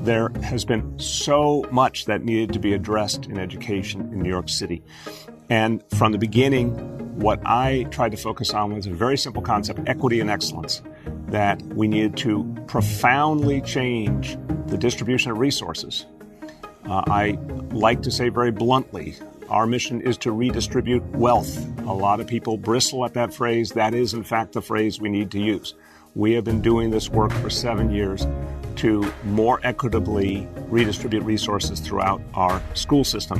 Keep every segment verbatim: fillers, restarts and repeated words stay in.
There has been so much that needed to be addressed in education in New York City. And from the beginning, what I tried to focus on was a very simple concept, equity and excellence, that we needed to profoundly change the distribution of resources. Uh, I like to say very bluntly, our mission is to redistribute wealth. A lot of people bristle at that phrase. That is, in fact, the phrase we need to use. We have been doing this work for seven years to more equitably redistribute resources throughout our school system.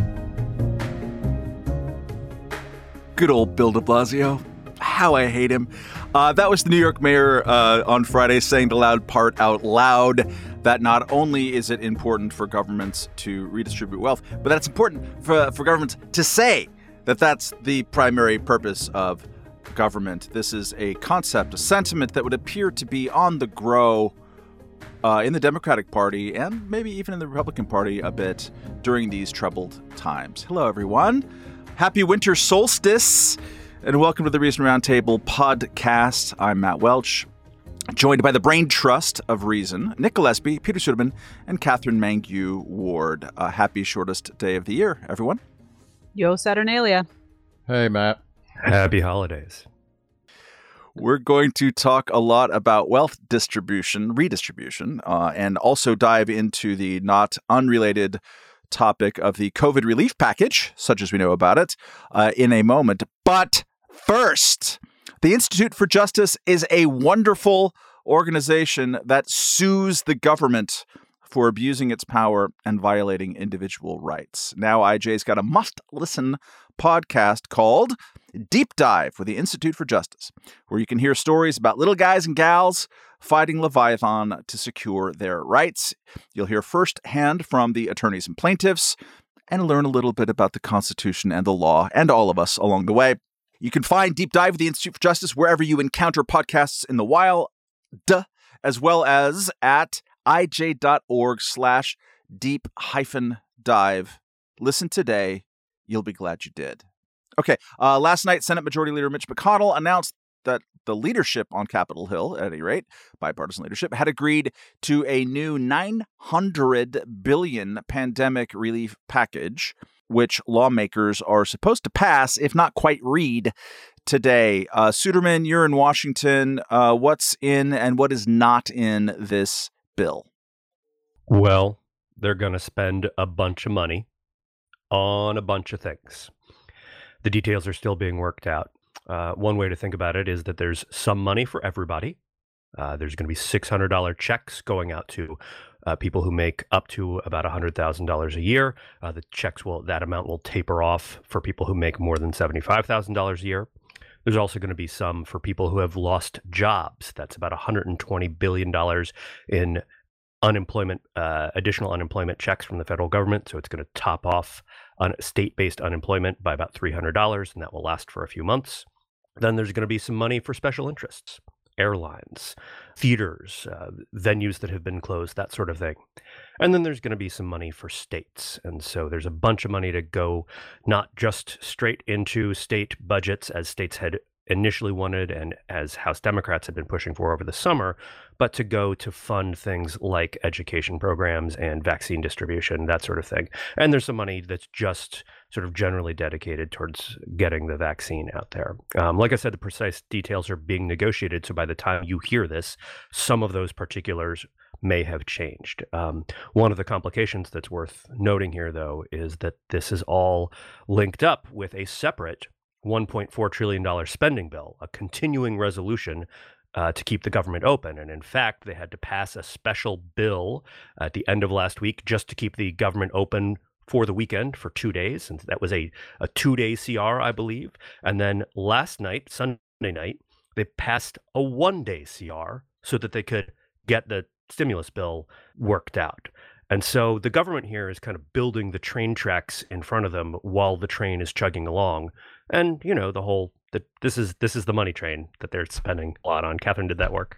Good old Bill de Blasio. How I hate him. Uh, that was the New York mayor uh, on Friday saying the loud part out loud that not only is it important for governments to redistribute wealth, but that it's important for, for governments to say that that's the primary purpose of government. This is a concept, a sentiment that would appear to be on the grow uh, in the Democratic Party and maybe even in the Republican Party a bit during these troubled times. Hello, everyone. Happy winter solstice, and welcome to the Reason Roundtable podcast. I'm Matt Welch, joined by the brain trust of Reason, Nick Gillespie, Peter Suderman, and Catherine Mangue Ward. Uh, happy shortest day of the year, everyone. Yo, Saturnalia. Hey, Matt. Happy holidays. We're going to talk a lot about wealth distribution, redistribution, uh, and also dive into the not unrelated topic of the COVID relief package, such as we know about it, uh, in a moment. But first, the Institute for Justice is a wonderful organization that sues the government for abusing its power and violating individual rights. Now I J's got a must-listen podcast called Deep Dive with the Institute for Justice, where you can hear stories about little guys and gals fighting Leviathan to secure their rights. You'll hear firsthand from the attorneys and plaintiffs and learn a little bit about the Constitution and the law and all of us along the way. You can find Deep Dive with the Institute for Justice wherever you encounter podcasts in the wild, as well as at ij.org slash deep hyphen dive. Listen today. You'll be glad you did. Okay. Uh, last night, Senate Majority Leader Mitch McConnell announced that the leadership on Capitol Hill, at any rate, bipartisan leadership, had agreed to a new nine hundred billion dollars pandemic relief package, which lawmakers are supposed to pass, if not quite read, today. Uh, Suderman, you're in Washington. Uh, what's in and what is not in this bill? Well, they're going to spend a bunch of money on a bunch of things. The details are still being worked out. Uh, one way to think about it is that there's some money for everybody. Uh, there's going to be six hundred dollars checks going out to uh, people who make up to about one hundred thousand dollars a year. Uh, the checks will, that amount will taper off for people who make more than seventy-five thousand dollars a year. There's also going to be some for people who have lost jobs. That's about one hundred twenty billion dollars in unemployment, uh, additional unemployment checks from the federal government. So it's going to top off on state-based unemployment by about three hundred dollars, and that will last for a few months. Then there's going to be some money for special interests, airlines, theaters, uh, venues that have been closed, that sort of thing. And then there's going to be some money for states. And so there's a bunch of money to go not just straight into state budgets as states had initially wanted and as House Democrats had been pushing for over the summer, but to go to fund things like education programs and vaccine distribution, that sort of thing. And there's some money that's just sort of generally dedicated towards getting the vaccine out there. Um, like I said, the precise details are being negotiated. So by the time you hear this, some of those particulars may have changed. Um, one of the complications that's worth noting here, though, is that this is all linked up with a separate one point four trillion dollars spending bill, a continuing resolution uh, to keep the government open. And in fact, they had to pass a special bill at the end of last week just to keep the government open for the weekend for two days. And that was a, a two-day C R, I believe. And then last night, Sunday night, they passed a one-day C R so that they could get the stimulus bill worked out. And so the government here is kind of building the train tracks in front of them while the train is chugging along. And, you know, the whole, the, this is this is the money train that they're spending a lot on. Catherine, did that work?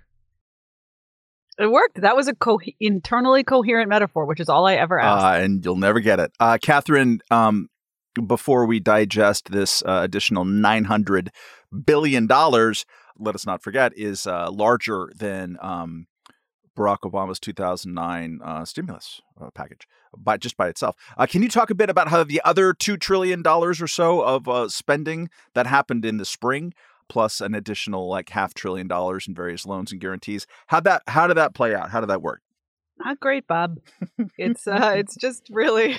It worked. That was a co- internally coherent metaphor, which is all I ever asked. Uh, and you'll never get it. Uh, Catherine, um, before we digest this uh, additional nine hundred billion dollars, let us not forget, is uh, larger than um, Barack Obama's two thousand nine uh, stimulus uh, package by just by itself. Uh, can you talk a bit about how the other two trillion dollars or so of uh, spending that happened in the spring, plus an additional like half trillion dollars in various loans and guarantees, how that how did that play out? How did that work? Not great, Bob. It's uh, it's just really.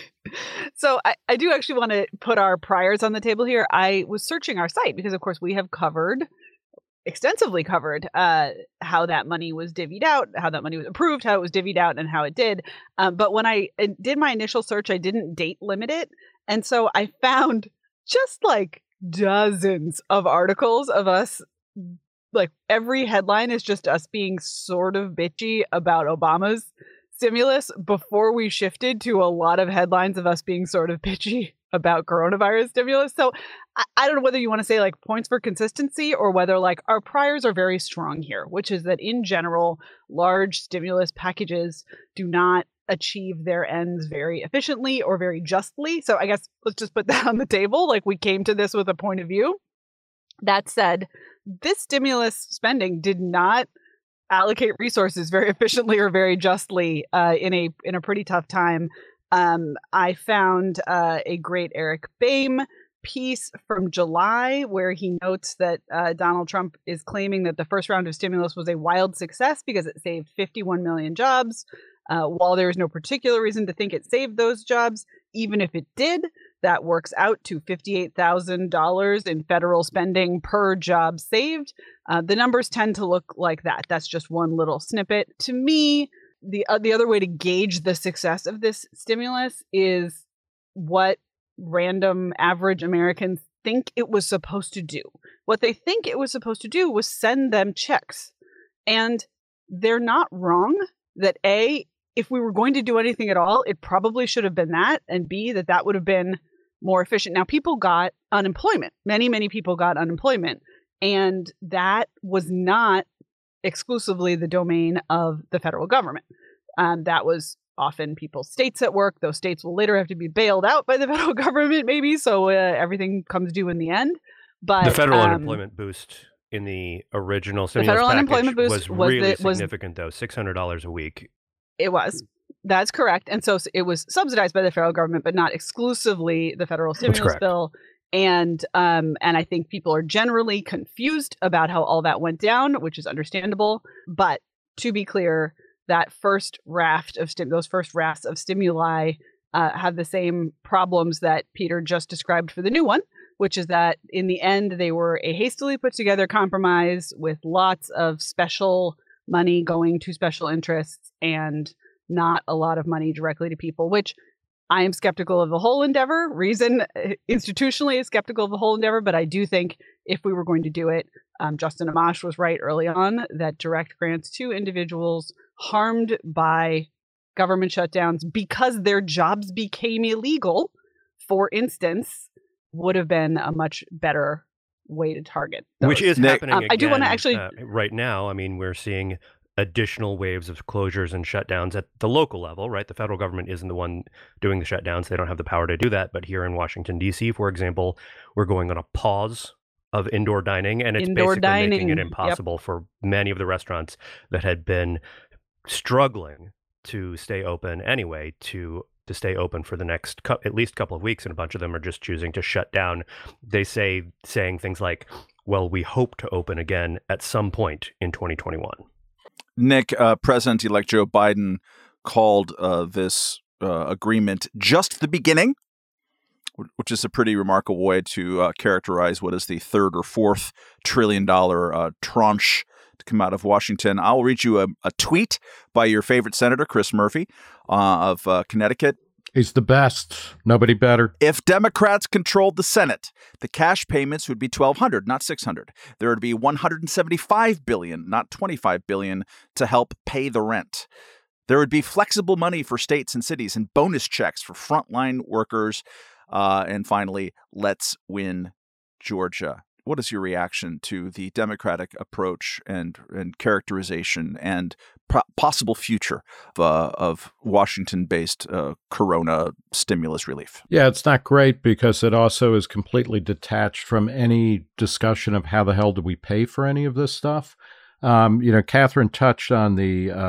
So I, I do actually want to put our priors on the table here. I was searching our site because, of course, we have covered. extensively covered uh, how that money was divvied out, how that money was approved, how it was divvied out, and how it did. Um, but when I did my initial search, I didn't date limit it. And so I found just like dozens of articles of us, like every headline is just us being sort of bitchy about Obama's stimulus before we shifted to a lot of headlines of us being sort of bitchy about coronavirus stimulus. So I, I don't know whether you want to say like points for consistency or whether like our priors are very strong here, which is that in general, large stimulus packages do not achieve their ends very efficiently or very justly. So I guess let's just put that on the table. Like we came to this with a point of view. That said, this stimulus spending did not allocate resources very efficiently or very justly uh, in a in a pretty tough time. Um, I found uh, a great Eric Boehm piece from July where he notes that uh, Donald Trump is claiming that the first round of stimulus was a wild success because it saved fifty-one million jobs. Uh, while there is no particular reason to think it saved those jobs, even if it did, that works out to fifty-eight thousand dollars in federal spending per job saved. Uh, the numbers tend to look like that. That's just one little snippet. To me, the uh, the other way to gauge the success of this stimulus is what random average Americans think it was supposed to do. What they think it was supposed to do was send them checks. And they're not wrong that A, if we were going to do anything at all, it probably should have been that. And B, that that would have been more efficient. Now, people got unemployment. Many, many people got unemployment. And that was not exclusively the domain of the federal government. Um, that was often people's states at work. Those states will later have to be bailed out by the federal government, maybe. So uh, everything comes due in the end. But the federal um, unemployment boost in the original stimulus the federal package unemployment boost was, was really the, was, significant, though. six hundred dollars a week. It was. That's correct. And so it was subsidized by the federal government, but not exclusively the federal stimulus bill. And um, and I think people are generally confused about how all that went down, which is understandable. But to be clear, that first raft of stim- those first rafts of stimuli uh, have the same problems that Peter just described for the new one, which is that in the end, they were a hastily put together compromise with lots of special money going to special interests and not a lot of money directly to people, which I am skeptical of the whole endeavor. Reason institutionally is skeptical of the whole endeavor, but I do think if we were going to do it, um, Justin Amash was right early on that direct grants to individuals harmed by government shutdowns because their jobs became illegal, for instance, would have been a much better way to target those. Which is happening um, again, I do want to actually uh, right now. I mean, we're seeing additional waves of closures and shutdowns at the local level, right? The federal government isn't the one doing the shutdowns. They don't have the power to do that. But here in Washington, D C, for example, we're going on a pause of indoor dining, and it's indoor basically dining. making it impossible yep. for many of the restaurants that had been struggling to stay open anyway to to stay open for the next cu- at least couple of weeks, and a bunch of them are just choosing to shut down. They say saying things like, well, we hope to open again at some point in twenty twenty-one. Nick, uh, President-elect Joe Biden called uh, this uh, agreement just the beginning, which is a pretty remarkable way to uh, characterize what is the third or fourth trillion dollar uh, tranche to come out of Washington. I'll read you a, a tweet by your favorite senator, Chris Murphy uh, of uh, Connecticut. He's the best. Nobody better. If Democrats controlled the Senate, the cash payments would be twelve hundred dollars, not six hundred dollars. There would be one hundred seventy-five billion dollars, not twenty-five billion dollars, to help pay the rent. There would be flexible money for states and cities and bonus checks for frontline workers. Uh, and finally, let's win Georgia. What is your reaction to the Democratic approach and, and characterization and pro- possible future of, uh, of Washington-based uh, corona stimulus relief? Yeah, it's not great because it also is completely detached from any discussion of how the hell do we pay for any of this stuff. Um, you know, Catherine touched on the uh,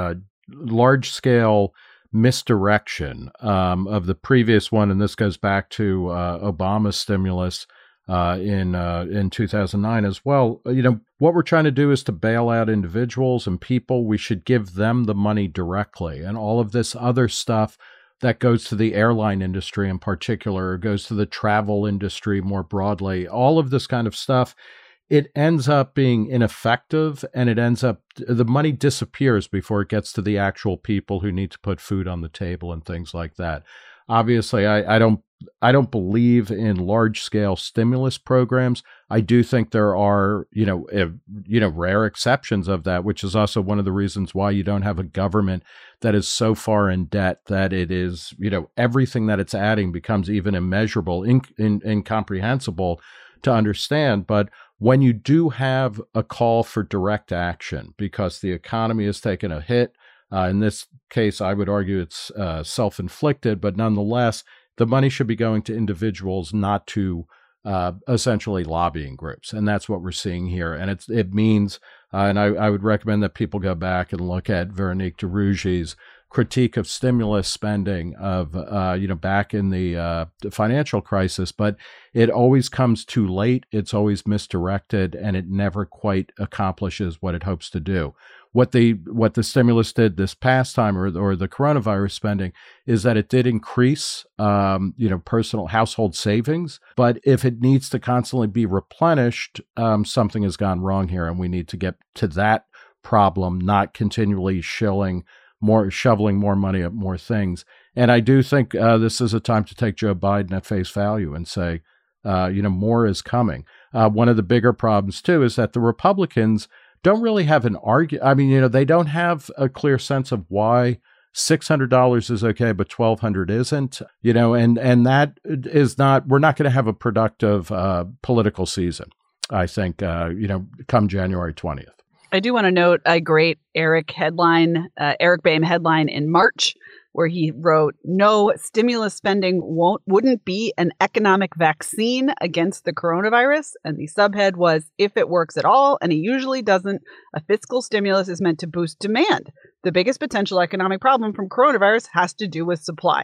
large-scale misdirection um, of the previous one, and this goes back to uh, Obama's stimulus uh, in uh, in two thousand nine as well. You know, what we're trying to do is to bail out individuals and people. We should give them the money directly, and all of this other stuff that goes to the airline industry in particular, or goes to the travel industry more broadly, all of this kind of stuff, it ends up being ineffective, and it ends up, the money disappears before it gets to the actual people who need to put food on the table and things like that. Obviously, I, I don't I don't believe in large scale stimulus programs. I do think there are, you know, uh, you know, rare exceptions of that, which is also one of the reasons why you don't have a government that is so far in debt that it is, you know, everything that it's adding becomes even immeasurable, in, in, incomprehensible to understand. But when you do have a call for direct action because the economy has taken a hit, uh, in this case, I would argue it's uh, self-inflicted, but nonetheless, the money should be going to individuals, not to uh, essentially lobbying groups. And that's what we're seeing here. And it's, it means, uh, and I, I would recommend that people go back and look at Veronique de Rougy's critique of stimulus spending of, uh, you know, back in the, uh, the financial crisis, but it always comes too late. It's always misdirected, and it never quite accomplishes what it hopes to do. What the what the stimulus did this past time, or or the coronavirus spending, is that it did increase, um, you know, personal household savings. But if it needs to constantly be replenished, um, something has gone wrong here, and we need to get to that problem, not continually shilling more, shoveling more money at more things. And I do think uh, this is a time to take Joe Biden at face value and say, uh, you know, more is coming. Uh, one of the bigger problems too is that the Republicans don't really have an argue. I mean, you know, they don't have a clear sense of why six hundred dollars is okay, but twelve hundred isn't, you know, and, and that is not, we're not going to have a productive uh, political season, I think, uh, you know, come January twentieth. I do want to note a great Eric headline, uh, Eric Boehm headline in March, where he wrote, "No, stimulus spending won't wouldn't be an economic vaccine against the coronavirus." And the subhead was, "If it works at all, and it usually doesn't, a fiscal stimulus is meant to boost demand. The biggest potential economic problem from coronavirus has to do with supply."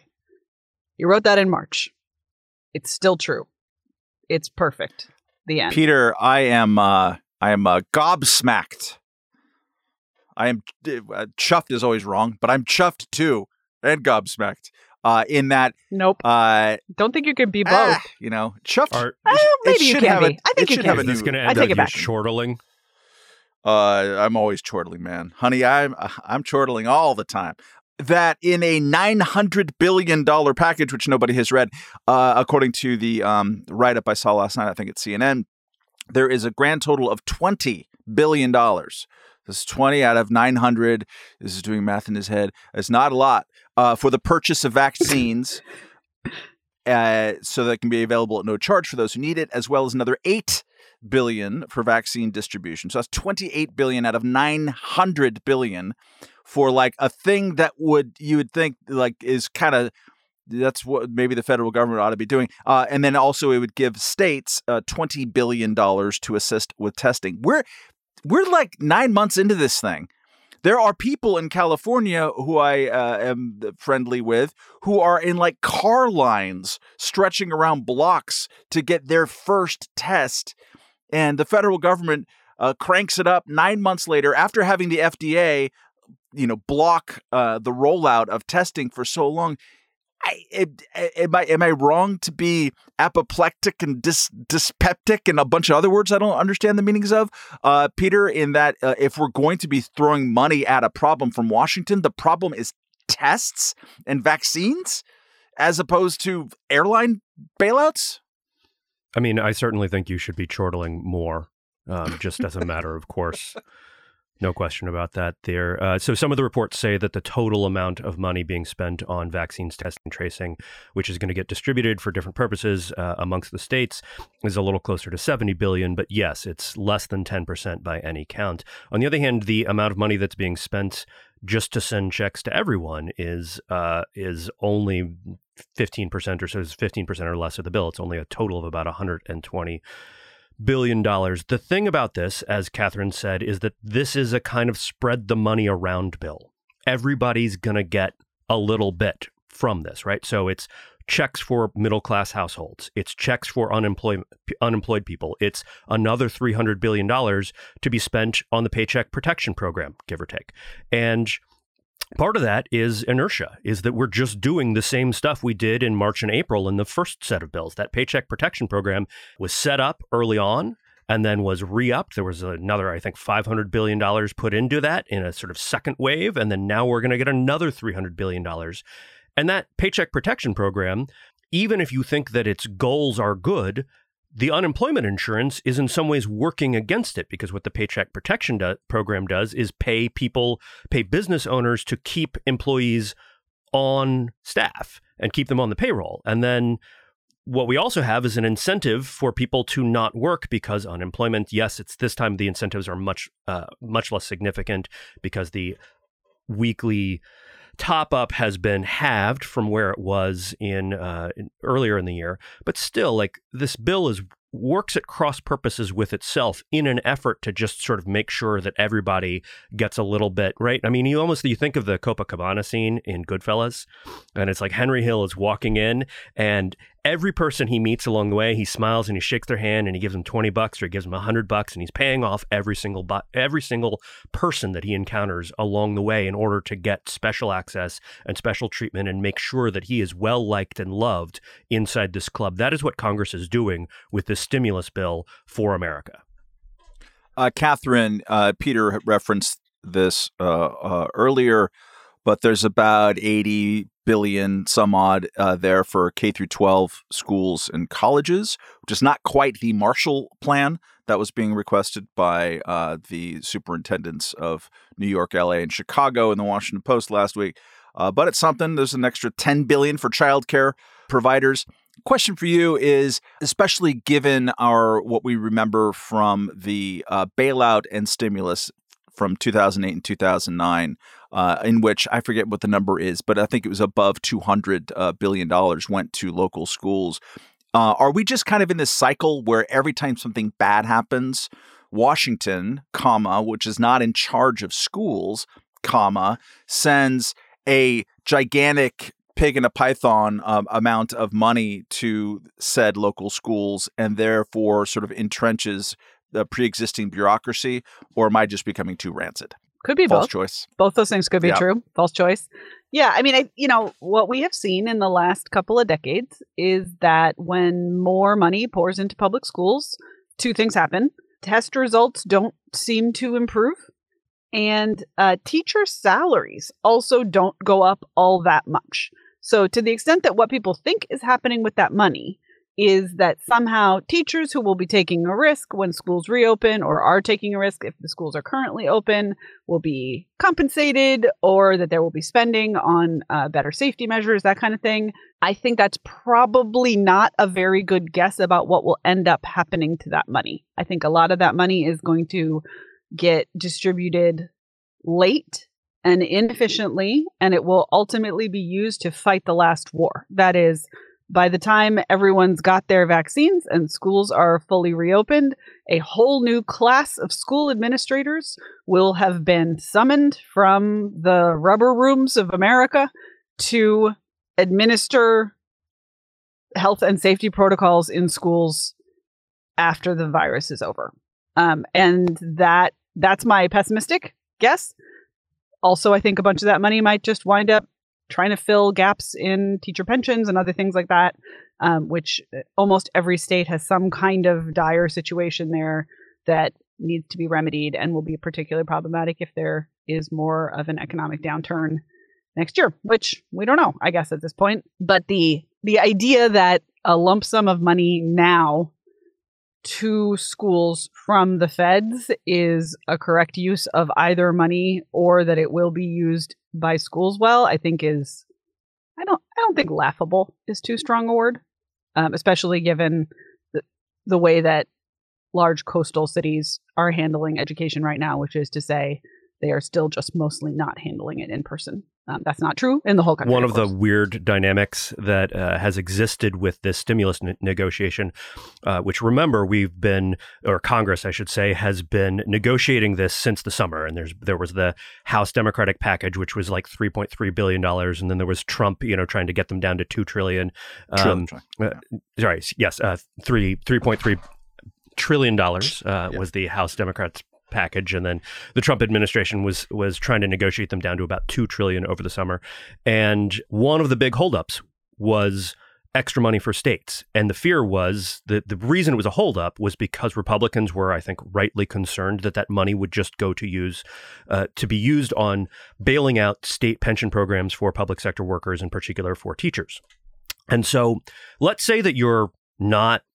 He wrote that in March. It's still true. It's perfect. The end. Peter, I am uh, I am uh, gobsmacked. I am uh, chuffed is always wrong, but I'm chuffed too. And gobsmacked, uh, in that. Nope. Uh, Don't think you can be both. Ah, you know, chuffed. Are, well, maybe you can be. A, I think you can. Is this going to end up you chortling? Uh, I'm always chortling, man. Honey, I'm I'm chortling all the time. That in a nine hundred billion dollars package, which nobody has read, uh, according to the um, write-up I saw last night, I think it's C N N, there is a grand total of twenty billion dollars. This is twenty out of nine hundred. This is doing math in his head. It's not a lot. Uh, for the purchase of vaccines, uh, so that it can be available at no charge for those who need it, as well as another eight billion dollars for vaccine distribution. So that's twenty-eight billion dollars out of nine hundred billion dollars for like a thing that would, you would think like is kind of, that's what maybe the federal government ought to be doing. Uh, and then also it would give states uh, twenty billion dollars to assist with testing. We're, we're like nine months into this thing. There are people in California who I uh, am friendly with who are in like car lines stretching around blocks to get their first test. And the federal government uh, cranks it up nine months later after having the F D A, you know, block uh, the rollout of testing for so long. I, it, am I am I wrong to be apoplectic and dys, dyspeptic and a bunch of other words I don't understand the meanings of, uh, Peter? In that, uh, if we're going to be throwing money at a problem from Washington, the problem is tests and vaccines, as opposed to airline bailouts. I mean, I certainly think you should be chortling more, um, just as a matter of course. No question about that there. Uh, so some of the reports say that the total amount of money being spent on vaccines, testing, and tracing, which is going to get distributed for different purposes uh, amongst the states, is a little closer to seventy billion dollars. But yes, it's less than ten percent by any count. On the other hand, the amount of money that's being spent just to send checks to everyone is uh, is only fifteen percent or so, is fifteen percent or less of the bill. It's only a total of about one hundred twenty billion dollars. The thing about this, as Catherine said, is that this is a kind of spread the money around bill. everybody's going to get a little bit from this, right? So it's checks for middle-class households. It's checks for unemployed unemployed people. It's another three hundred billion dollars to be spent on the Paycheck Protection Program, give or take. And part of that is inertia, is that we're just doing the same stuff we did in March and April in the first set of bills. That Paycheck Protection Program was set up early on and then was re-upped. There was another, I think, five hundred billion dollars put into that in a sort of second wave. And then now we're going to get another three hundred billion dollars. And that Paycheck Protection Program, even if you think that its goals are good, the unemployment insurance is in some ways working against it, because what the Paycheck Protection do- Program does is pay people, pay business owners to keep employees on staff and keep them on the payroll. And then what we also have is an incentive for people to not work because unemployment, yes, it's this time the incentives are much, uh, much less significant because the weekly top up has been halved from where it was in, uh, in earlier in the year. But still, like, this bill is works at cross purposes with itself in an effort to just sort of make sure that everybody gets a little bit, right? I mean, you almost, you think of the Copacabana scene in Goodfellas, and it's like Henry Hill is walking in, and every person he meets along the way, he smiles and he shakes their hand and he gives them twenty bucks or he gives them a hundred bucks, and he's paying off every single bu- every single person that he encounters along the way in order to get special access and special treatment and make sure that he is well liked and loved inside this club. That is what Congress is doing with this stimulus bill for America. Uh, Catherine, uh, Peter referenced this uh, uh, earlier, but there's about eighty billion some odd uh, there for K through twelve schools and colleges, which is not quite the Marshall Plan that was being requested by uh, the superintendents of New York, L A, and Chicago in the Washington Post last week. Uh, but it's something. There's an extra ten billion dollars for childcare providers. Question for you is, especially given our what we remember from the uh, bailout and stimulus from two thousand eight and two thousand nine, uh, in which I forget what the number is, but I think it was above two hundred uh, billion dollars went to local schools. Uh, are we just kind of in this cycle where every time something bad happens, Washington, comma, which is not in charge of schools, comma, sends a gigantic pig in a python um, amount of money to said local schools and therefore sort of entrenches the pre-existing bureaucracy? Or am I just becoming too rancid? Could be False both. choice. Both those things could be Yeah. true. False choice. Yeah. I mean, I, you know, what we have seen in the last couple of decades is that when more money pours into public schools, two things happen. Test results don't seem to improve. And uh, teacher salaries also don't go up all that much. So to the extent that what people think is happening with that money is that somehow teachers who will be taking a risk when schools reopen or are taking a risk if the schools are currently open will be compensated, or that there will be spending on uh, better safety measures, that kind of thing. I think that's probably not a very good guess about what will end up happening to that money. I think a lot of that money is going to get distributed late and inefficiently, and it will ultimately be used to fight the last war. That is, by the time everyone's got their vaccines and schools are fully reopened, a whole new class of school administrators will have been summoned from the rubber rooms of America to administer health and safety protocols in schools after the virus is over. Um, and that that's my pessimistic guess. Also, I think a bunch of that money might just wind up trying to fill gaps in teacher pensions and other things like that, um, which almost every state has some kind of dire situation there that needs to be remedied and will be particularly problematic if there is more of an economic downturn next year, which we don't know, I guess, at this point. But the the idea that a lump sum of money now to schools from the feds is a correct use of either money, or that it will be used by schools well, I think is, I don't, I don't think laughable is too strong a word, um, especially given the, the way that large coastal cities are handling education right now, which is to say they are still just mostly not handling it in person. Um, that's not true in the whole country. One of, of the weird dynamics that uh, has existed with this stimulus ne- negotiation, uh, which remember we've been, or Congress, I should say, has been negotiating this since the summer. And there's there was the House Democratic package, which was like three point three billion dollars, and then there was Trump, you know, trying to get them down to two trillion. Um, trillion. Uh, sorry, yes, uh, three three point three trillion dollars uh, yeah. was the House Democrats package, and then the Trump administration was was trying to negotiate them down to about two trillion over the summer. And one of the big holdups was extra money for states. And the fear was that the reason it was a holdup was because Republicans were, I think, rightly concerned that that money would just go to use uh, to be used on bailing out state pension programs for public sector workers, in particular for teachers. And so let's say that you're not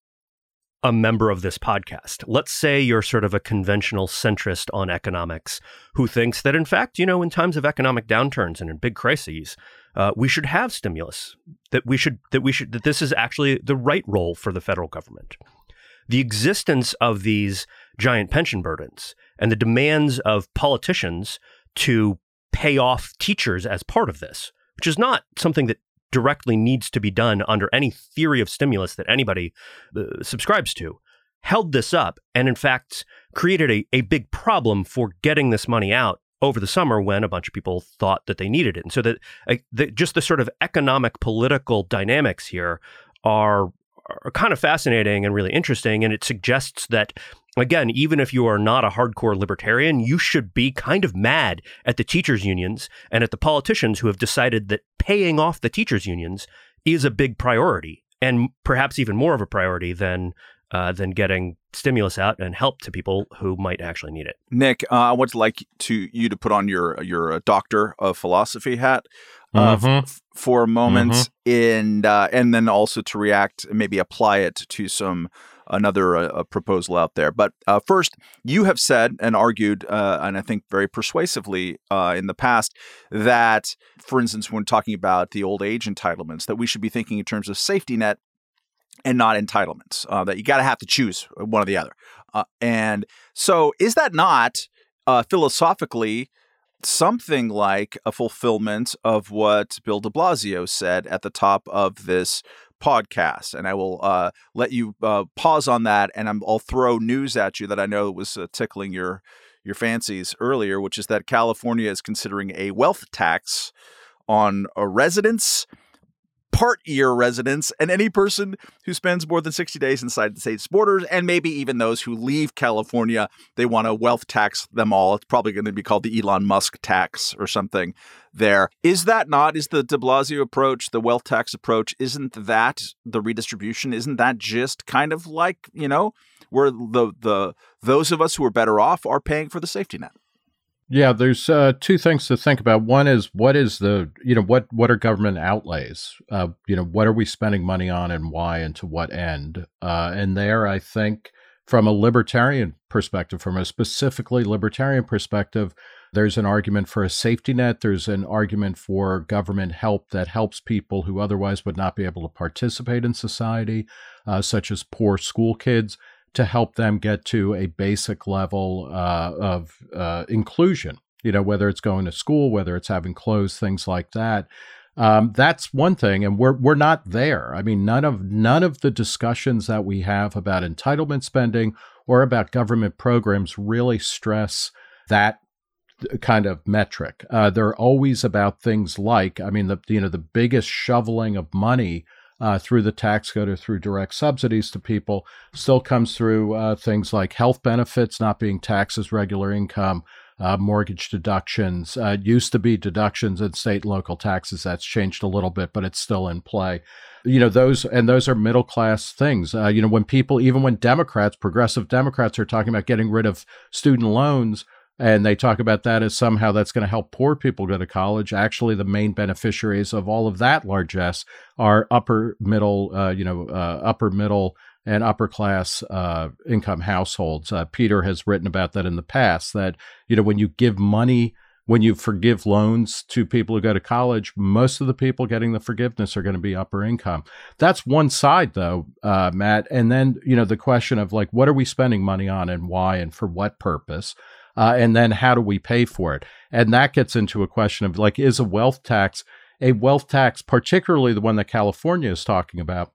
a member of this podcast. Let's say you're sort of a conventional centrist on economics who thinks that, in fact, you know, in times of economic downturns and in big crises, uh, we should have stimulus, that we should, that we should, that this is actually the right role for the federal government. The existence of these giant pension burdens and the demands of politicians to pay off teachers as part of this, which is not something that directly needs to be done under any theory of stimulus that anybody uh, subscribes to, held this up and in fact created a, a big problem for getting this money out over the summer when a bunch of people thought that they needed it. And so that uh, the, just the sort of economic political dynamics here are, are kind of fascinating and really interesting. And it suggests that, again, even if you are not a hardcore libertarian, you should be kind of mad at the teachers' unions and at the politicians who have decided that paying off the teachers' unions is a big priority, and perhaps even more of a priority than uh, than getting stimulus out and help to people who might actually need it. Nick, uh, I would like to you to put on your your uh, doctor of philosophy hat uh, Mm-hmm. f- for a moment, Mhm. and uh, and then also to react, maybe apply it to some another uh, proposal out there. But uh, first, you have said and argued, uh, and I think very persuasively uh, in the past, that, for instance, when talking about the old age entitlements, that we should be thinking in terms of safety net and not entitlements, uh, that you got to have to choose one or the other. Uh, and so is that not uh, philosophically something like a fulfillment of what Bill de Blasio said at the top of this podcast? And I will uh, let you uh, pause on that, and I'm, I'll throw news at you that I know was uh, tickling your your fancies earlier, which is that California is considering a wealth tax on a residents, part-year residents, and any person who spends more than sixty days inside the state's borders, and maybe even those who leave California. They want to wealth tax them all. It's probably going to be called the Elon Musk tax or something there. Is that not, is the de Blasio approach, the wealth tax approach, isn't that the redistribution? Isn't that just kind of like, you know, where the the those of us who are better off are paying for the safety net? Yeah, there's uh, two things to think about. One is what is the, you know, what what are government outlays? Uh, you know, what are we spending money on and why and to what end? Uh, and there, I think, from a libertarian perspective, from a specifically libertarian perspective, there's an argument for a safety net. There's an argument for government help that helps people who otherwise would not be able to participate in society, uh, such as poor school kids, to help them get to a basic level uh, of uh, inclusion, you know, whether it's going to school, whether it's having clothes, things like that. Um, that's one thing, and we're we're not there. I mean, none of none of the discussions that we have about entitlement spending or about government programs really stress that kind of metric. Uh, they're always about things like, I mean, the you know the biggest shoveling of money Uh, through the tax code or through direct subsidies to people still comes through uh, things like health benefits not being taxed as regular income, uh, mortgage deductions. Uh, it used to be deductions in state and local taxes. That's changed a little bit, but it's still in play. You know, those and those are middle class things. Uh, you know, when people, even when Democrats, progressive Democrats are talking about getting rid of student loans, and they talk about that as somehow that's going to help poor people go to college. Actually, the main beneficiaries of all of that largesse are upper middle, uh, you know, uh, upper middle and upper class uh, income households. Uh, Peter has written about that in the past, that, you know, when you give money, when you forgive loans to people who go to college, most of the people getting the forgiveness are going to be upper income. That's one side, though, uh, Matt. And then, you know, the question of like, what are we spending money on and why and for what purpose? Uh, and then how do we pay for it? And that gets into a question of like, is a wealth tax, a wealth tax, particularly the one that California is talking about,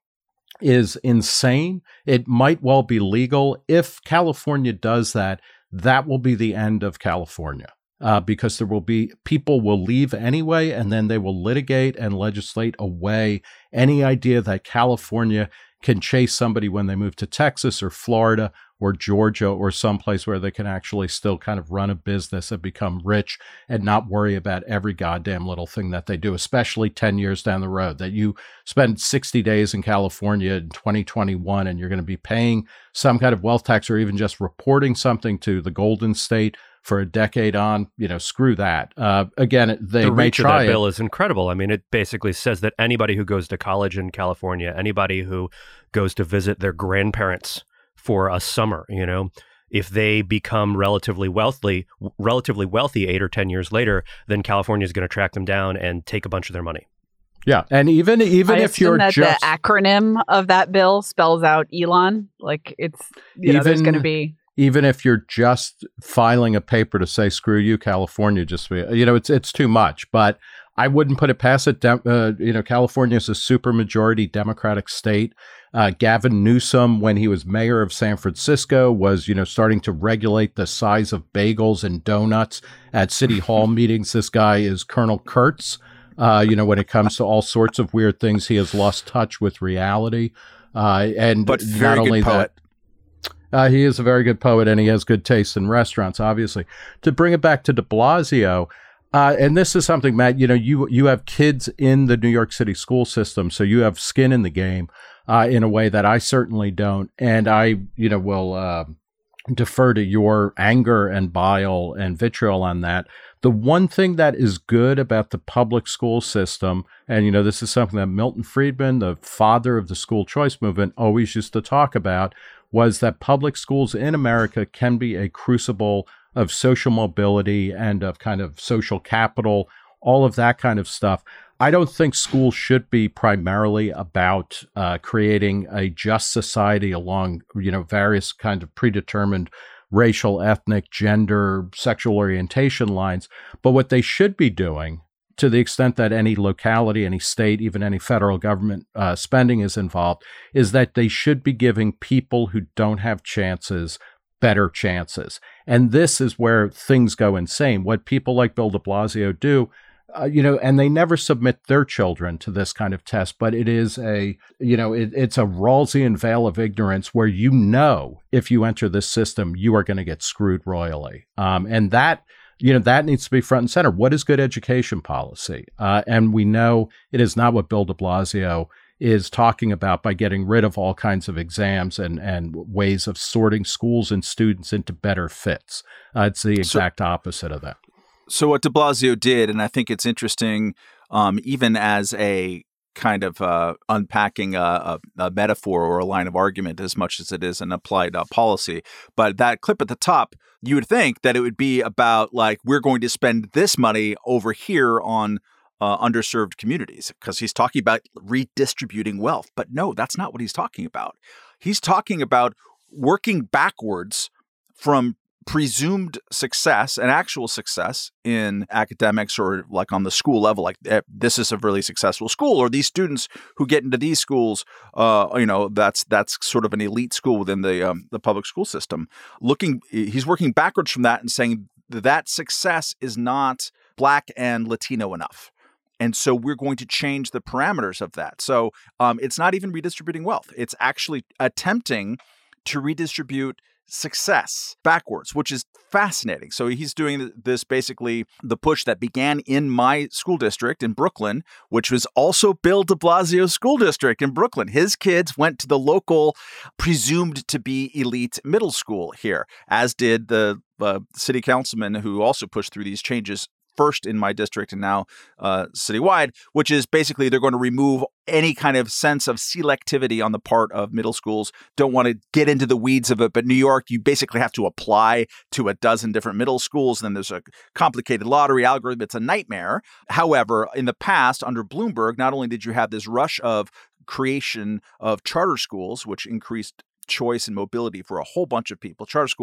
is insane. It might well be legal. If California does that, that will be the end of California. Uh, because there will be, people will leave anyway, and then they will litigate and legislate away any idea that California can chase somebody when they move to Texas or Florida or Georgia or someplace where they can actually still kind of run a business and become rich and not worry about every goddamn little thing that they do, especially ten years down the road, that you spend sixty days in California in twenty twenty-one and you're going to be paying some kind of wealth tax or even just reporting something to the Golden State for a decade on, you know, screw that. Uh, again, they the may reach try of that it. bill is incredible. I mean, it basically says that anybody who goes to college in California, anybody who goes to visit their grandparents for a summer, you know, if they become relatively wealthy, relatively wealthy eight or ten years later, then California is going to track them down and take a bunch of their money. Yeah, and even even I if you're that just the acronym of that bill spells out Elon, like it's you know, Even- there's going to be. even if you're just filing a paper to say screw you, California, just you know, it's it's too much. But I wouldn't put it past it. De- uh, you know, California is a supermajority Democratic state. Uh, Gavin Newsom, when he was mayor of San Francisco, was you know starting to regulate the size of bagels and donuts at city hall meetings. This guy is Colonel Kurtz. Uh, you know, when it comes to all sorts of weird things, he has lost touch with reality. Uh, and But very not good only poet. that. Uh, he is a very good poet, and he has good taste in restaurants, obviously. To bring it back to de Blasio, uh, and this is something, Matt, you know, you you have kids in the New York City school system, so you have skin in the game uh, in a way that I certainly don't. And I, you know, will uh, defer to your anger and bile and vitriol on that. The one thing that is good about the public school system, and, you know, this is something that Milton Friedman, the father of the school choice movement, always used to talk about, was that public schools in America can be a crucible of social mobility and of kind of social capital, all of that kind of stuff. I don't think schools should be primarily about uh, creating a just society along, you know, various kind of predetermined racial, ethnic, gender, sexual orientation lines. But what they should be doing, to the extent that any locality, any state, even any federal government uh, spending is involved, is that they should be giving people who don't have chances better chances. And this is where things go insane. What people like Bill de Blasio do, uh, you know, and they never submit their children to this kind of test, but it is a, you know, it, it's a Rawlsian veil of ignorance where, you know, if you enter this system, you are going to get screwed royally. Um, and that, you know, that needs to be front and center. What is good education policy? Uh, and we know it is not what Bill de Blasio is talking about by getting rid of all kinds of exams and, and ways of sorting schools and students into better fits. Uh, it's the exact so, opposite of that. So what de Blasio did, and I think it's interesting, um, even as a kind of uh, unpacking a, a, a metaphor or a line of argument as much as it is an applied uh, policy. But that clip at the top, you would think that it would be about like, we're going to spend this money over here on uh, underserved communities, because he's talking about redistributing wealth. But no, that's not what he's talking about. He's talking about working backwards from presumed success and actual success in academics, or like on the school level, like this is a really successful school, or these students who get into these schools, uh, you know, that's that's sort of an elite school within the um, the public school system. Looking, he's working backwards from that and saying that success is not Black and Latino enough. And so we're going to change the parameters of that. So um, it's not even redistributing wealth. It's actually attempting to redistribute success backwards, which is fascinating. So he's doing this basically the push that began in my school district in Brooklyn, which was also Bill de Blasio's school district in Brooklyn. His kids went to the local presumed to be elite middle school here, as did the uh, city councilman who also pushed through these changes first in my district and now uh, citywide, which is basically they're going to remove any kind of sense of selectivity on the part of middle schools. Don't want to get into the weeds of it, but New York, you basically have to apply to a dozen different middle schools. And then there's a complicated lottery algorithm. It's a nightmare. However, in the past, under Bloomberg, not only did you have this rush of creation of charter schools, which increased choice and mobility for a whole bunch of people. Charter schools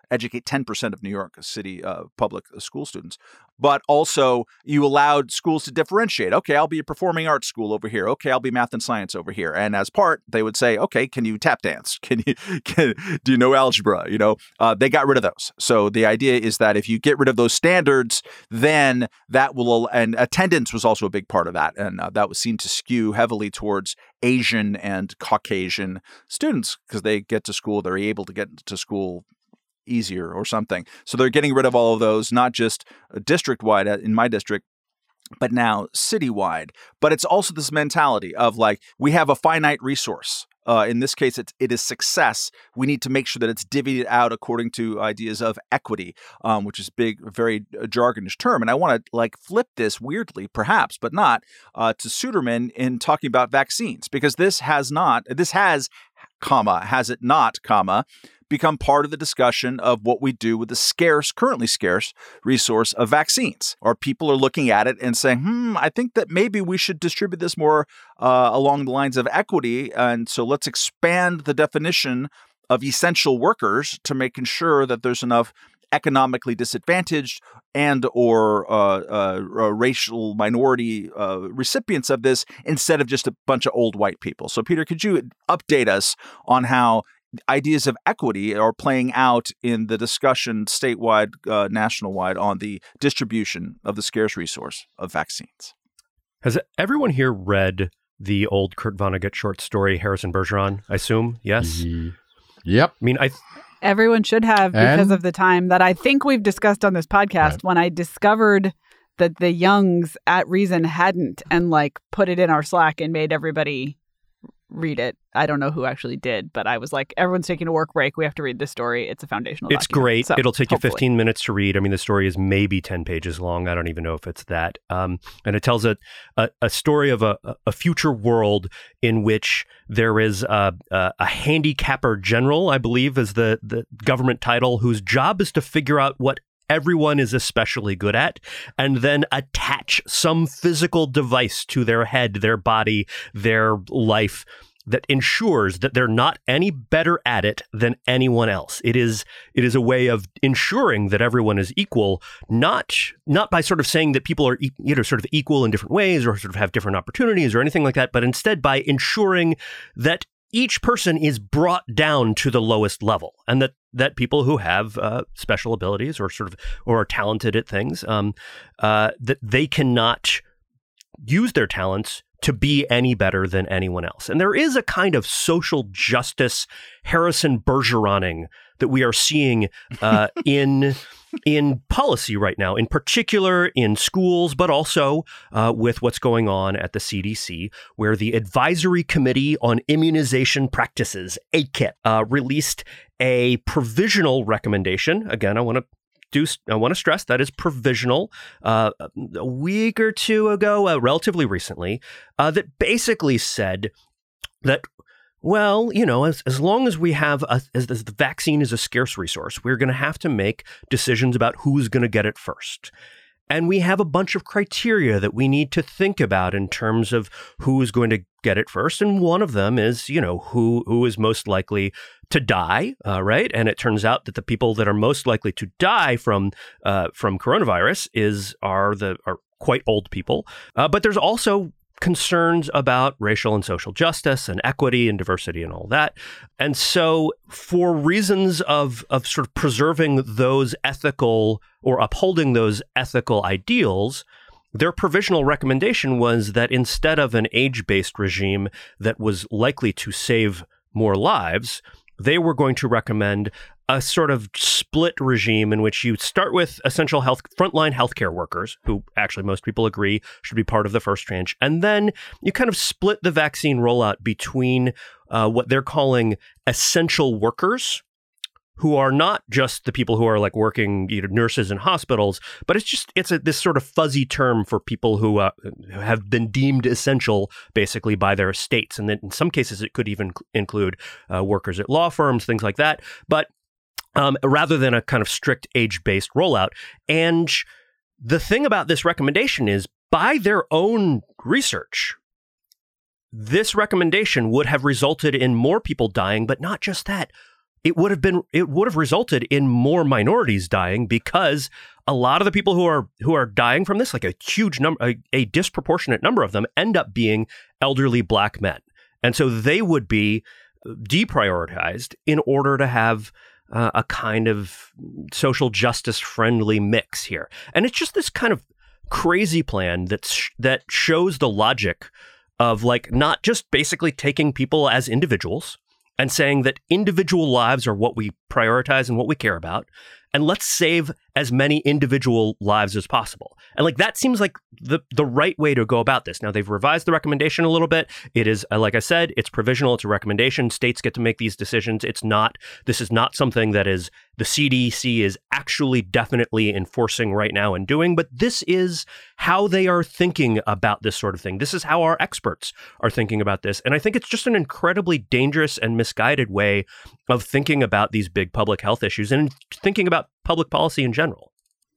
educate ten percent of New York City uh, public school students. But also you allowed schools to differentiate. Okay, I'll be a performing arts school over here. Okay, I'll be math and science over here. And as part, they would say, okay, can you tap dance? Can you, can, do you know algebra? You know, uh, they got rid of those. So the idea is that if you get rid of those standards, then that will, and attendance was also a big part of that. And uh, that was seen to skew heavily towards Asian and Caucasian students because they get to school, they're able to get to school easier or something. So they're getting rid of all of those, not just district-wide in my district, but now citywide. But it's also this mentality of like, we have a finite resource. Uh, in this case, it, it is success. We need to make sure that it's divvied out according to ideas of equity, um, which is big, very uh, jargonish term. And I want to like flip this weirdly, perhaps, but not, uh, to Suderman in talking about vaccines, because this has not, this has, comma, has it not, comma, become part of the discussion of what we do with the scarce, currently scarce resource of vaccines. Or people are looking at it and saying, hmm, I think that maybe we should distribute this more uh, along the lines of equity. And so let's expand the definition of essential workers to making sure that there's enough economically disadvantaged and or uh, uh, uh, racial minority uh, recipients of this instead of just a bunch of old white people. So Peter, could you update us on how ideas of equity are playing out in the discussion statewide, uh, national-wide on the distribution of the scarce resource of vaccines? Has everyone here read the old Kurt Vonnegut short story, Harrison Bergeron, I assume? Yes? Yep. I mean, I... Th- Everyone should have because And? of the time that I think we've discussed on this podcast Right. when I discovered that the Youngs at Reason hadn't and like put it in our Slack and made everybody read it. I don't know who actually did, but I was like, everyone's taking a work break. We have to read this story. It's a foundational It's document. great. So, It'll take hopefully. you fifteen minutes to read. I mean, the story is maybe ten pages long. I don't even know if it's that. Um, and it tells a, a, a story of a, a future world in which there is a, a, a handicapper general, I believe is the, the government title, whose job is to figure out what everyone is especially good at, and then attach some physical device to their head, their body, their life that ensures that they're not any better at it than anyone else. It is it is a way of ensuring that everyone is equal, not not by sort of saying that people are, you know, sort of equal in different ways or sort of have different opportunities or anything like that, but instead by ensuring that each person is brought down to the lowest level, and that that people who have uh, special abilities or sort of or are talented at things, um, uh, that they cannot use their talents to be any better than anyone else. And there is a kind of social justice Harrison Bergeroning that we are seeing uh, in in policy right now, in particular in schools, but also uh, with what's going on at the C D C, where the Advisory Committee on Immunization Practices, A C I P, uh, released a provisional recommendation. Again, I want to Do, I want to stress that is provisional, uh, a week or two ago, uh, relatively recently, uh, that basically said that, well, you know, as, as long as we have, a, as, as the vaccine is a scarce resource, we're going to have to make decisions about who's going to get it first. And we have a bunch of criteria that we need to think about in terms of who is going to get it first. And one of them is, you know, who who is most likely to die, uh, right? And it turns out that the people that are most likely to die from uh, from coronavirus is are the are quite old people. Uh, but there's also concerns about racial and social justice and equity and diversity and all that. And so for reasons of of sort of preserving those ethical or upholding those ethical ideals, their provisional recommendation was that instead of an age-based regime that was likely to save more lives, they were going to recommend a sort of split regime in which you start with essential health, frontline healthcare workers, who actually most people agree should be part of the first tranche. And then you kind of split the vaccine rollout between uh, what they're calling essential workers, who are not just the people who are like working, you know, nurses in hospitals, but it's just, it's a, this sort of fuzzy term for people who uh, have been deemed essential basically by their states. And then in some cases, it could even include uh, workers at law firms, things like that. But um, rather than a kind of strict age-based rollout. And the thing about this recommendation is, by their own research, this recommendation would have resulted in more people dying, but not just that, it would have been it would have resulted in more minorities dying, because a lot of the people who are who are dying from this, like a huge number, a, a disproportionate number of them, end up being elderly Black men. And so they would be deprioritized in order to have uh, a kind of social justice friendly mix here. And it's just this kind of crazy plan that's, that shows the logic of like not just basically taking people as individuals and saying that individual lives are what we prioritize and what we care about, and let's save as many individual lives as possible. And like that seems like the the right way to go about this. Now, they've revised the recommendation a little bit. It is, like I said, it's provisional. It's a recommendation. States get to make these decisions. It's not, this is not something that is the C D C is actually definitely enforcing right now and doing, but this is how they are thinking about this sort of thing. This is how our experts are thinking about this. And I think it's just an incredibly dangerous and misguided way of thinking about these big public health issues and thinking about public policy in general.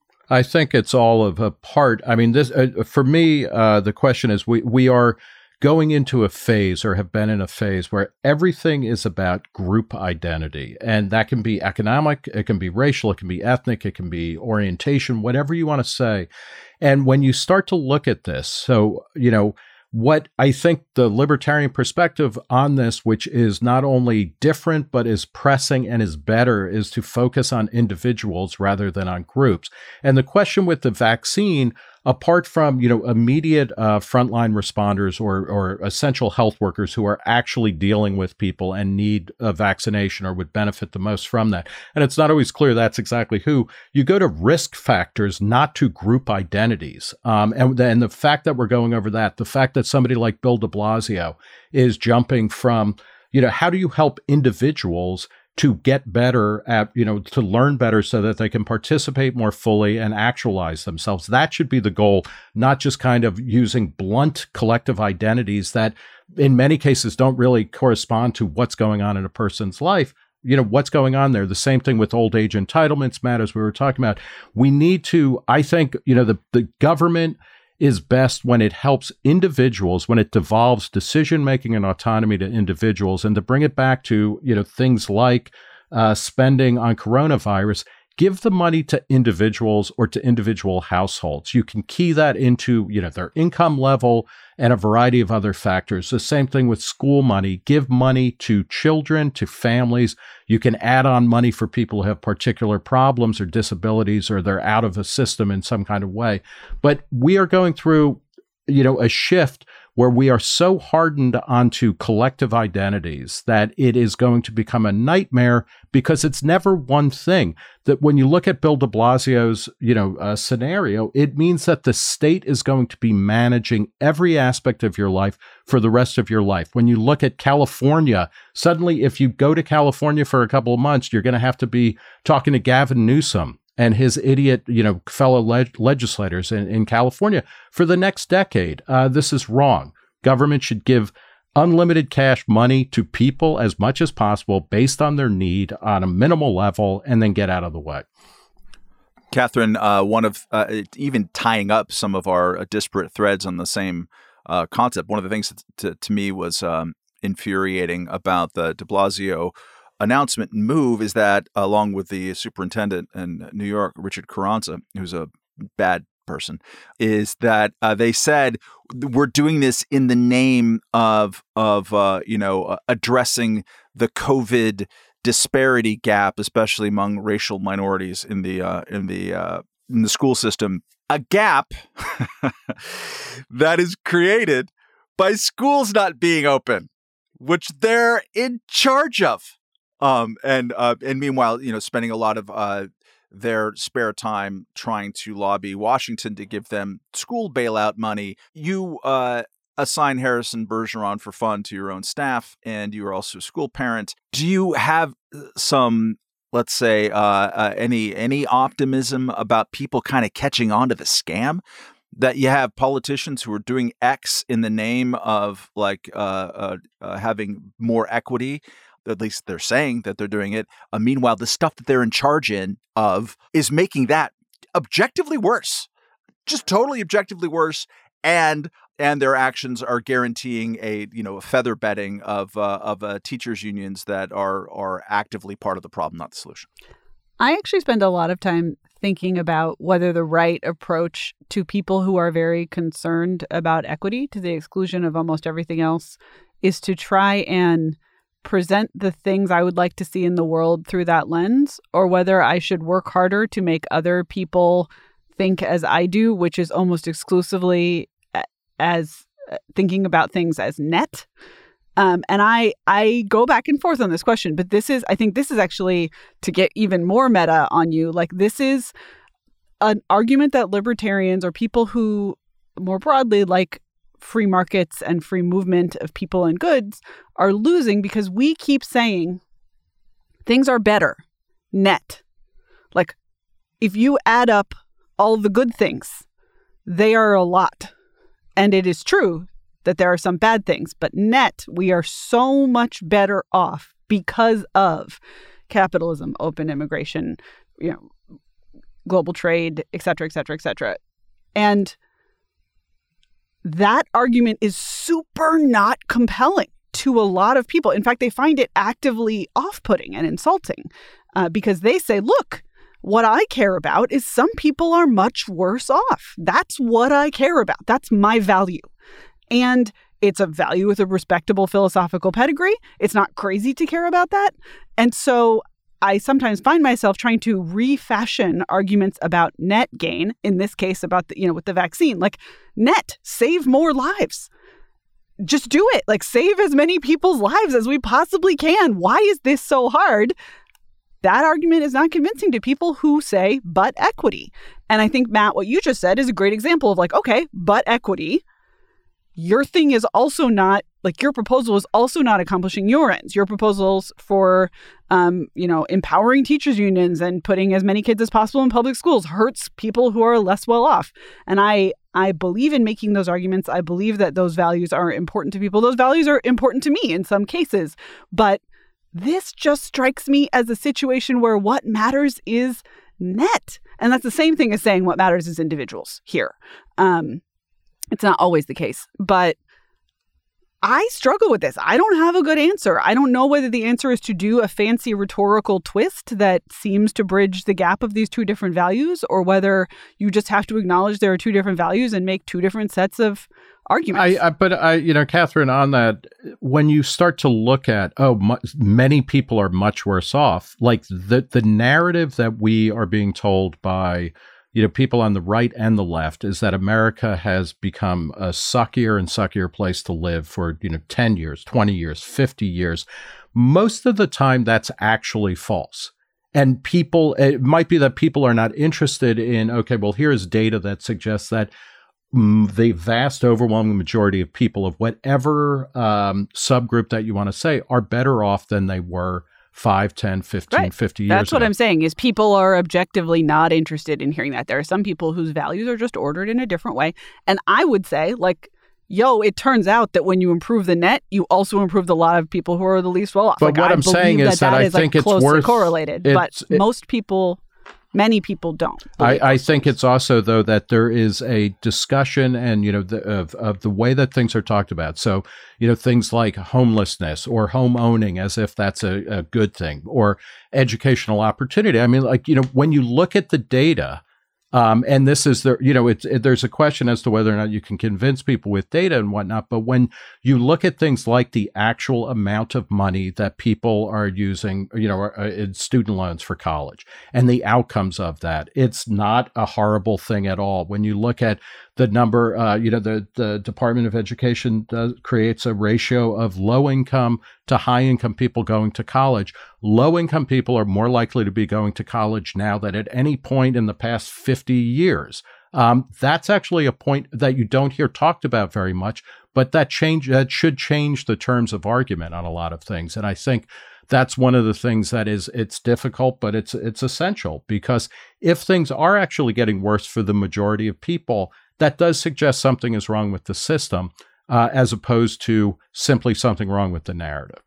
I think it's all of a part. I mean, this uh, for me, uh, the question is we we are going into a phase, or have been in a phase, where everything is about group identity. And that can be economic, it can be racial, it can be ethnic, it can be orientation, whatever you want to say. And when you start to look at this, so, you know, what I think the libertarian perspective on this, which is not only different, but is pressing and is better, is to focus on individuals rather than on groups. And the question with the vaccine, apart from, you know, immediate uh, frontline responders or, or essential health workers who are actually dealing with people and need a vaccination or would benefit the most from that, and it's not always clear that's exactly who, you go to risk factors, not to group identities. Um, and, and the fact that we're going over that, the fact that somebody like Bill de Blasio is jumping from, you know, how do you help individuals to get better at, you know, to learn better so that they can participate more fully and actualize themselves. That should be the goal, not just kind of using blunt collective identities that in many cases don't really correspond to what's going on in a person's life. You know, what's going on there. The same thing with old age entitlements matters we were talking about. We need to, I think, you know, the, the government is best when it helps individuals, when it devolves decision-making and autonomy to individuals. And to bring it back to, you know, things like uh, spending on coronavirus, give the money to individuals or to individual households. You can key that into, you know, their income level and a variety of other factors. The same thing with school money. Give money to children, to families. You can add on money for people who have particular problems or disabilities, or they're out of a system in some kind of way. But we are going through, you know, a shift where we are so hardened onto collective identities that it is going to become a nightmare, because it's never one thing. That when you look at Bill de Blasio's, you know, uh, scenario, it means that the state is going to be managing every aspect of your life for the rest of your life. When you look at California, suddenly if you go to California for a couple of months, you're going to have to be talking to Gavin Newsom and his idiot, you know, fellow leg- legislators in, in California for the next decade. Uh, this is wrong. Government should give unlimited cash money to people as much as possible based on their need on a minimal level, and then get out of the way. Catherine, uh, one of uh, even tying up some of our uh, disparate threads on the same uh, concept, one of the things that to, to me was um, infuriating about the de Blasio announcement and move is that, along with the superintendent in New York, Richard Carranza, who's a bad person, is that uh, they said we're doing this in the name of of uh, you know uh, addressing the COVID disparity gap, especially among racial minorities in the uh, in the uh, in the school system. A gap that is created by schools not being open, which they're in charge of. Um, and uh, and meanwhile, you know, spending a lot of uh, their spare time trying to lobby Washington to give them school bailout money. You uh, assign Harrison Bergeron for fun to your own staff, and you are also a school parent. Do you have some, let's say, uh, uh, any any optimism about people kind of catching on to the scam? That you have politicians who are doing X in the name of like uh, uh, uh, having more equity. At least they're saying that they're doing it. Uh, meanwhile, the stuff that they're in charge in of is making that objectively worse, just totally objectively worse. And and their actions are guaranteeing a you know a feather bedding of uh, of uh, teachers unions that are are actively part of the problem, not the solution. I actually spend a lot of time thinking about whether the right approach to people who are very concerned about equity, to the exclusion of almost everything else, is to try and present the things I would like to see in the world through that lens, or whether I should work harder to make other people think as I do, which is almost exclusively as thinking about things as net. Um, and I I go back and forth on this question, but this is, I think this is actually, to get even more meta on you, like this is an argument that libertarians or people who more broadly like free markets and free movement of people and goods are losing, because we keep saying things are better net. Like if you add up all the good things, they are a lot. And it is true that there are some bad things, but net, we are so much better off because of capitalism, open immigration, you know, global trade, et cetera, et cetera, et cetera. And that argument is super not compelling to a lot of people. In fact, they find it actively off-putting and insulting uh, because they say, look, what I care about is some people are much worse off. That's what I care about. That's my value. And it's a value with a respectable philosophical pedigree. It's not crazy to care about that. And so I sometimes find myself trying to refashion arguments about net gain, in this case about, the, you know, with the vaccine, like net, save more lives. Just do it. Like save as many people's lives as we possibly can. Why is this so hard? That argument is not convincing to people who say, but equity. And I think, Matt, what you just said is a great example of like, okay, but equity. Your thing is also not, like your proposal is also not accomplishing your ends. Your proposals for, um, you know, empowering teachers unions and putting as many kids as possible in public schools hurts people who are less well off. And I, I believe in making those arguments. I believe that those values are important to people. Those values are important to me in some cases. But this just strikes me as a situation where what matters is net. And that's the same thing as saying what matters is individuals here. Um, It's not always the case, but I struggle with this. I don't have a good answer. I don't know whether the answer is to do a fancy rhetorical twist that seems to bridge the gap of these two different values, or whether you just have to acknowledge there are two different values and make two different sets of arguments. I, I, but I, you know, Catherine, on that, when you start to look at, oh, mu- many people are much worse off, like the the narrative that we are being told by, you know, people on the right and the left is that America has become a suckier and suckier place to live for, you know, ten years, twenty years, fifty years. Most of the time, that's actually false. And people, it might be that people are not interested in, okay, well, here's data that suggests that mm, the vast overwhelming majority of people of whatever um, subgroup that you want to say are better off than they were five, ten, fifteen, right. fifty years That's what ago. I'm saying is people are objectively not interested in hearing that. There are some people whose values are just ordered in a different way. And I would say, like, yo, it turns out that when you improve the net, you also improve the lot of people who are the least well off. But like, what I I'm saying that is that, that I is, think like, it's closely worth correlated. But it, most people, many people don't. I, I think it's also, though, that there is a discussion and, you know, the, of, of the way that things are talked about. So, you know, things like homelessness or home owning as if that's a, a good thing, or educational opportunity. I mean, like, you know, when you look at the data, um, and this is the, you know, it's, it, there's a question as to whether or not you can convince people with data and whatnot. But when you look at things like the actual amount of money that people are using, you know, in student loans for college and the outcomes of that, it's not a horrible thing at all. When you look at the number, uh, you know, the, the Department of Education does, creates a ratio of low income to high income people going to college. Low income people are more likely to be going to college now than at any point in the past fifty years. Um, that's actually a point that you don't hear talked about very much, but that change that should change the terms of argument on a lot of things. And I think that's one of the things that is, it's difficult, but it's it's essential, because if things are actually getting worse for the majority of people, that does suggest something is wrong with the system, uh, as opposed to simply something wrong with the narrative.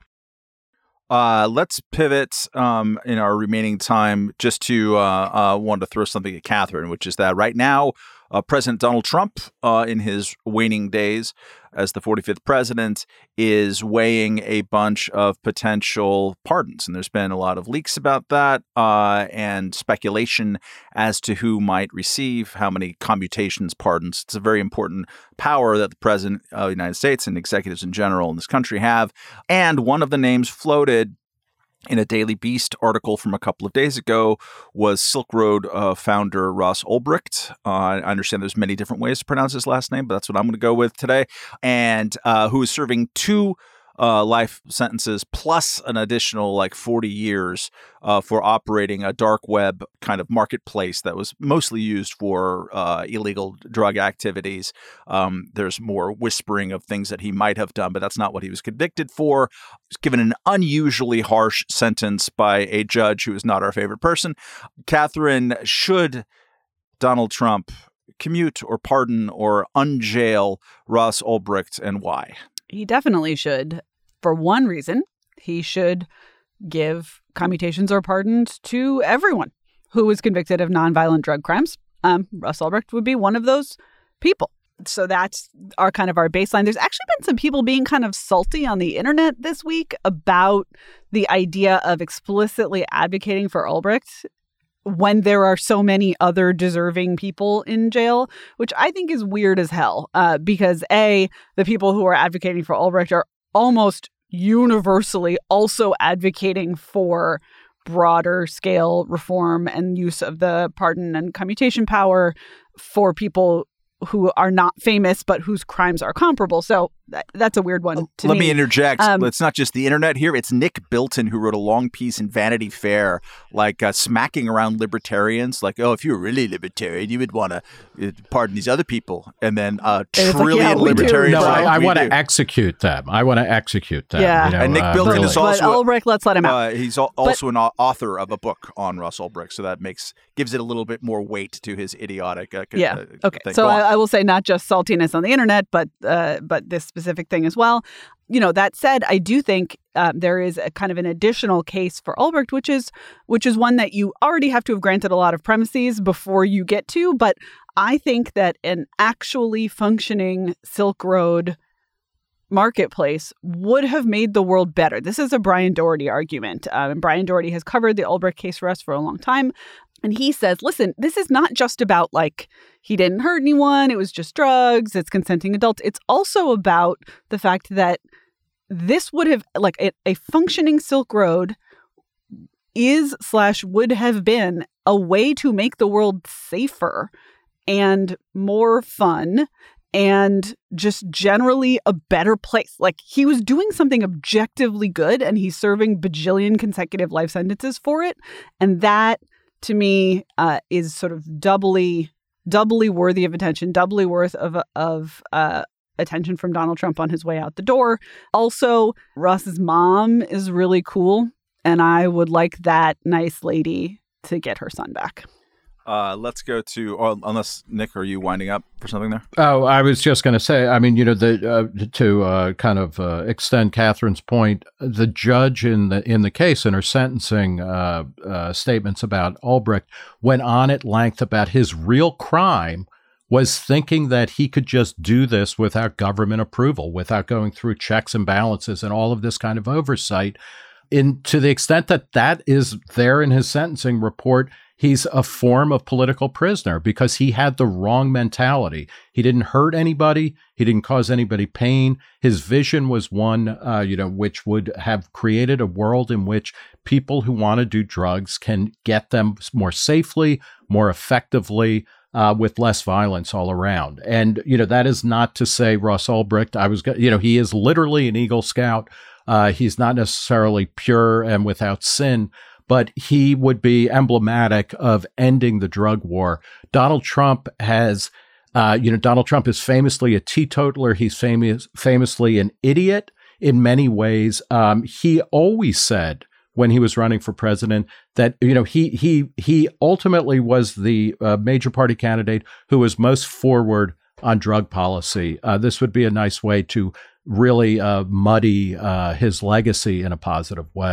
Uh, let's pivot um, in our remaining time just to uh, uh, want to throw something at Catherine, which is that right now Uh, President Donald Trump, uh, in his waning days as the forty-fifth president, is weighing a bunch of potential pardons. And there's been a lot of leaks about that uh, and speculation as to who might receive how many commutations pardons. It's a very important power that the president of the United States and executives in general in this country have. And one of the names floated in a Daily Beast article from a couple of days ago was Silk Road uh, founder Ross Ulbricht. Uh, I understand there's many different ways to pronounce his last name, but that's what I'm going to go with today. And uh, who is serving two uh, life sentences plus an additional like forty years uh, for operating a dark web kind of marketplace that was mostly used for uh, illegal drug activities. Um, there's more whispering of things that he might have done, but that's not what he was convicted for. He was given an unusually harsh sentence by a judge who is not our favorite person. Catherine, should Donald Trump commute or pardon or unjail Ross Ulbricht, and why? He definitely should. For one reason, he should give commutations or pardons to everyone who was convicted of nonviolent drug crimes. Um, Ross Ulbricht would be one of those people. So that's our kind of our baseline. There's actually been some people being kind of salty on the internet this week about the idea of explicitly advocating for Ulbricht when there are so many other deserving people in jail, which I think is weird as hell. Uh, because A, the people who are advocating for Ulbricht are almost universally also advocating for broader scale reform and use of the pardon and commutation power for people who are not famous, but whose crimes are comparable. So that, that's a weird one to Let me. me interject. Um, it's not just the internet here. It's Nick Bilton who wrote a long piece in Vanity Fair, like uh, smacking around libertarians. Like, oh, if you were really libertarian, you would want to uh, pardon these other people. And then a uh, trillion like, yeah, libertarians. No, like, I, I we want do. to execute them. I want to execute them. Yeah. You know, And Nick uh, Bilton really. is also but Ulbricht, let's let him out. Uh, he's al- also an au- author of a book on Ross Ulbricht, so that makes gives it a little bit more weight to his idiotic. Uh, Yeah. Uh, Okay. thing. So Go I, on. I will say not just saltiness on the internet, but uh, but this specific thing as well. You know, that said, I do think uh, there is a kind of an additional case for Ulbricht, which is which is one that you already have to have granted a lot of premises before you get to. But I think that an actually functioning Silk Road marketplace would have made the world better. This is a Brian Doherty argument. Um, and Brian Doherty has covered the Ulbricht case for us for a long time. And he says, listen, this is not just about like he didn't hurt anyone. It was just drugs. It's consenting adults. It's also about the fact that this would have like a, a functioning Silk Road is slash would have been a way to make the world safer and more fun and just generally a better place. Like he was doing something objectively good and he's serving bajillion consecutive life sentences for it. And that to me, uh, is sort of doubly, doubly worthy of attention, doubly worth of of uh, attention from Donald Trump on his way out the door. Also, Ross's mom is really cool, and I would like that nice lady to get her son back. Uh, let's go to, or unless, Nick, are you winding up for something there? Oh, I was just going to say, I mean, you know, the uh, to uh, kind of uh, extend Catherine's point, the judge in the in the case in her sentencing uh, uh, statements about Ulbricht went on at length about his real crime was thinking that he could just do this without government approval, without going through checks and balances and all of this kind of oversight. In to the extent that that is there in his sentencing report, he's a form of political prisoner because he had the wrong mentality. He didn't hurt anybody. He didn't cause anybody pain. His vision was one, uh, you know, which would have created a world in which people who want to do drugs can get them more safely, more effectively, uh, with less violence all around. And, you know, that is not to say Ross Ulbricht, I was, you know, he is literally an Eagle Scout. Uh, he's not necessarily pure and without sin, but he would be emblematic of ending the drug war. Donald Trump has, uh, you know, Donald Trump is famously a teetotaler. He's famous, famously an idiot in many ways. Um, he always said when he was running for president that, you know, he he he ultimately was the uh, major party candidate who was most forward on drug policy. Uh, this would be a nice way to really uh, muddy uh, his legacy in a positive way.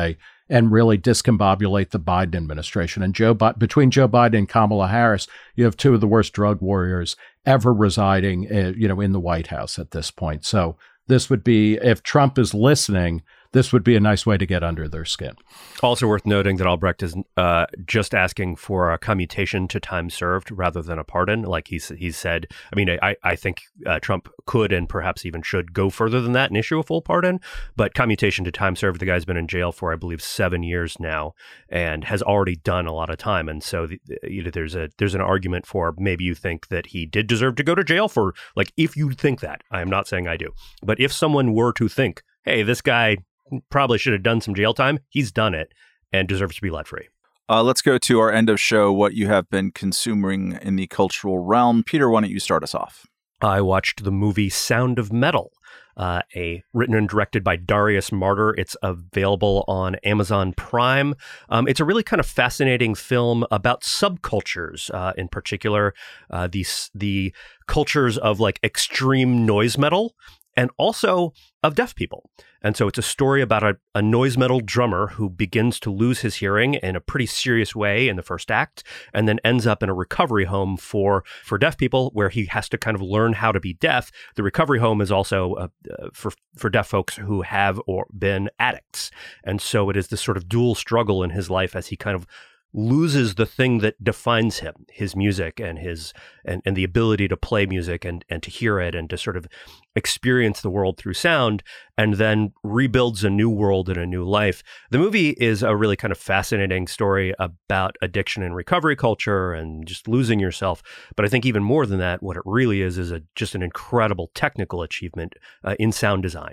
and really discombobulate the Biden administration. And Joe, between Joe Biden and Kamala Harris, you have two of the worst drug warriors ever residing, uh, you know, in the White House at this point. So this would be, if Trump is listening, this would be a nice way to get under their skin. Also worth noting that Albrecht is uh, just asking for a commutation to time served rather than a pardon. Like he's he said, I mean, I, I think uh, Trump could and perhaps even should go further than that and issue a full pardon. But commutation to time served, the guy's been in jail for, I believe, seven years now and has already done a lot of time. And so the, you know, there's a there's an argument for maybe you think that he did deserve to go to jail for, like, if you think that. I am not saying I do. But if someone were to think, hey, this guy probably should have done some jail time, he's done it and deserves to be let free. Uh, let's go to our end of show, what you have been consuming in the cultural realm. Peter, why don't you start us off? I watched the movie Sound of Metal, uh, a written and directed by Darius Martyr. It's available on Amazon Prime. Um, it's a really kind of fascinating film about subcultures, uh, in particular, uh, the, the cultures of like extreme noise metal and also of deaf people. And so it's a story about a, a noise metal drummer who begins to lose his hearing in a pretty serious way in the first act, and then ends up in a recovery home for, for deaf people where he has to kind of learn how to be deaf. The recovery home is also uh, uh, for, for deaf folks who have or been addicts. And so it is this sort of dual struggle in his life as he kind of loses the thing that defines him, his music and his and, and the ability to play music and, and to hear it and to sort of experience the world through sound, and then rebuilds a new world and a new life. The movie is a really kind of fascinating story about addiction and recovery culture and just losing yourself. But I think even more than that, what it really is is a, just an incredible technical achievement uh, in sound design.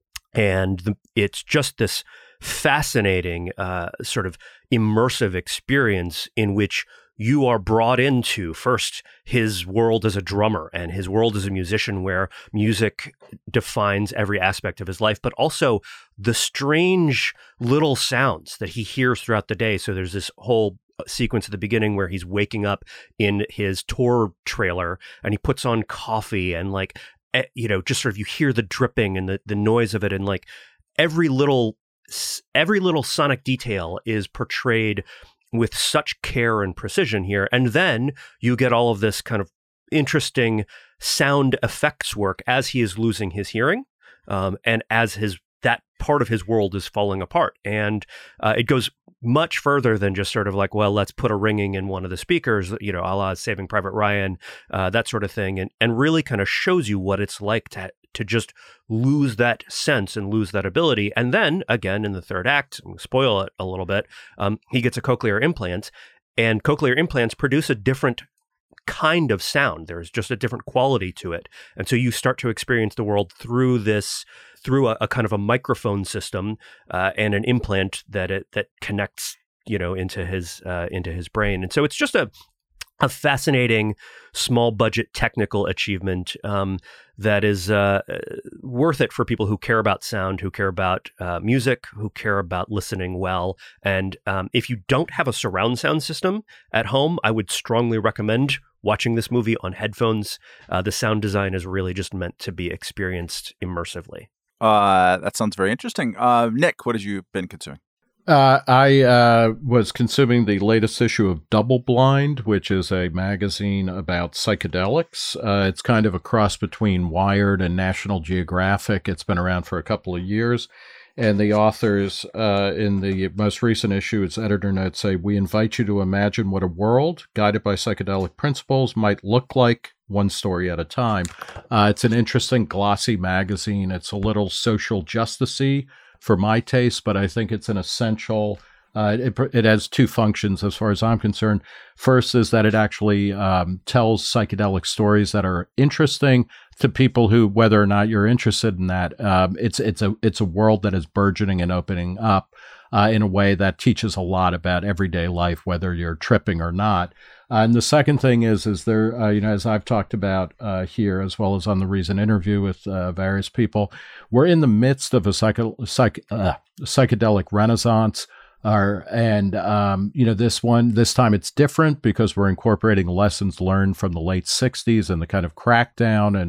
And the, it's just this fascinating uh, sort of immersive experience in which you are brought into first his world as a drummer and his world as a musician, where music defines every aspect of his life, but also the strange little sounds that he hears throughout the day. So there's this whole sequence at the beginning where he's waking up in his tour trailer and he puts on coffee and like, you know, just sort of you hear the dripping and the, the noise of it, and like every little every little sonic detail is portrayed with such care and precision here. And then you get all of this kind of interesting sound effects work as he is losing his hearing, um, and as his that part of his world is falling apart. And uh, it goes much further than just sort of like, well, let's put a ringing in one of the speakers, you know, a la Saving Private Ryan, uh, that sort of thing, and and really kind of shows you what it's like to to just lose that sense and lose that ability. And then again, in the third act, I'm gonna spoil it a little bit, um, he gets a cochlear implant, and cochlear implants produce a different kind of sound. There's just a different quality to it. And so you start to experience the world through this, through a, a kind of a microphone system uh, and an implant that it, that connects, you know, into his uh, into his brain. And so it's just a a fascinating small budget technical achievement um, that is uh, worth it for people who care about sound, who care about uh, music, who care about listening well. And um, if you don't have a surround sound system at home, I would strongly recommend watching this movie on headphones. Uh, the sound design is really just meant to be experienced immersively. Uh, that sounds very interesting. Uh, Nick, what have you been consuming? Uh, I uh, was consuming the latest issue of Double Blind, which is a magazine about psychedelics. Uh, it's kind of a cross between Wired and National Geographic. It's been around for a couple of years. And the authors uh, in the most recent issue, its editor notes say, "We invite you to imagine what a world guided by psychedelic principles might look like, one story at a time." Uh, it's an interesting, glossy magazine. It's a little social justice-y for my taste, but I think it's an essential. Uh, it, it has two functions as far as I'm concerned. First is that it actually um, tells psychedelic stories that are interesting to people who, whether or not you're interested in that, um, it's it's a it's a world that is burgeoning and opening up uh, in a way that teaches a lot about everyday life, whether you're tripping or not. Uh, and the second thing is, is there, uh, you know, as I've talked about uh, here, as well as on the recent interview with uh, various people, we're in the midst of a psycho, psych, uh, psychedelic renaissance. Uh, and, um, you know, this one, this time it's different because we're incorporating lessons learned from the late sixties and the kind of crackdown and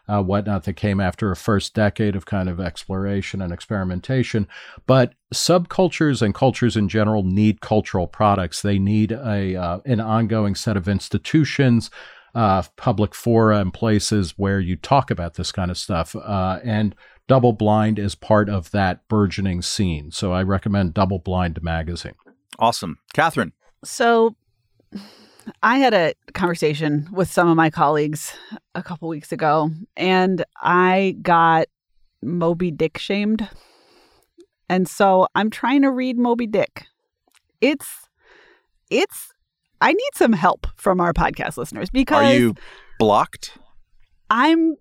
uh, whatnot that came after a first decade of kind of exploration and experimentation. But subcultures and cultures in general need cultural products. They need a uh, an ongoing set of institutions, uh, public fora, and places where you talk about this kind of stuff. Uh, and Double Blind is part of that burgeoning scene. So I recommend Double Blind magazine. Awesome. Catherine. So I had a conversation with some of my colleagues a couple weeks ago, and I got Moby Dick shamed. And so I'm trying to read Moby Dick. It's, it's, I need some help from our podcast listeners because Are you blocked? I'm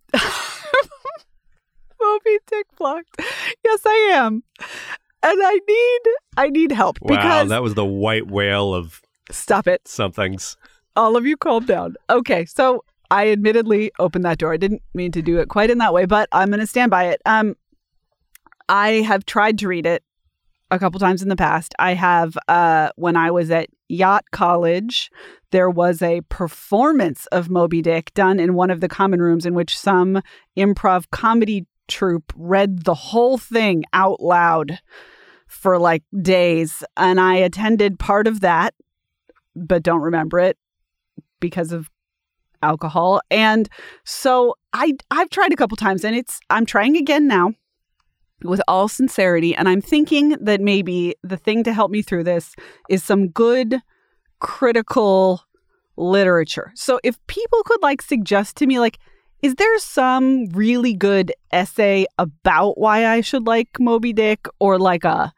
Moby Dick blocked. Yes, I am. And I need, I need help Wow, because that was the white whale of stop it. somethings. All of you calm down. Okay, so I admittedly opened that door. I didn't mean to do it quite in that way, but I'm going to stand by it. Um, I have tried to read it a couple times in the past. I have, uh, when I was at Yacht College, there was a performance of Moby Dick done in one of the common rooms in which some improv comedy troupe read the whole thing out loud for like days. And I attended part of that, but don't remember it because of alcohol. And so I, I've tried a couple times and it's, I'm trying again now with all sincerity. And I'm thinking that maybe the thing to help me through this is some good critical literature. So if people could like suggest to me, like, is there some really good essay about why I should like Moby Dick, or like a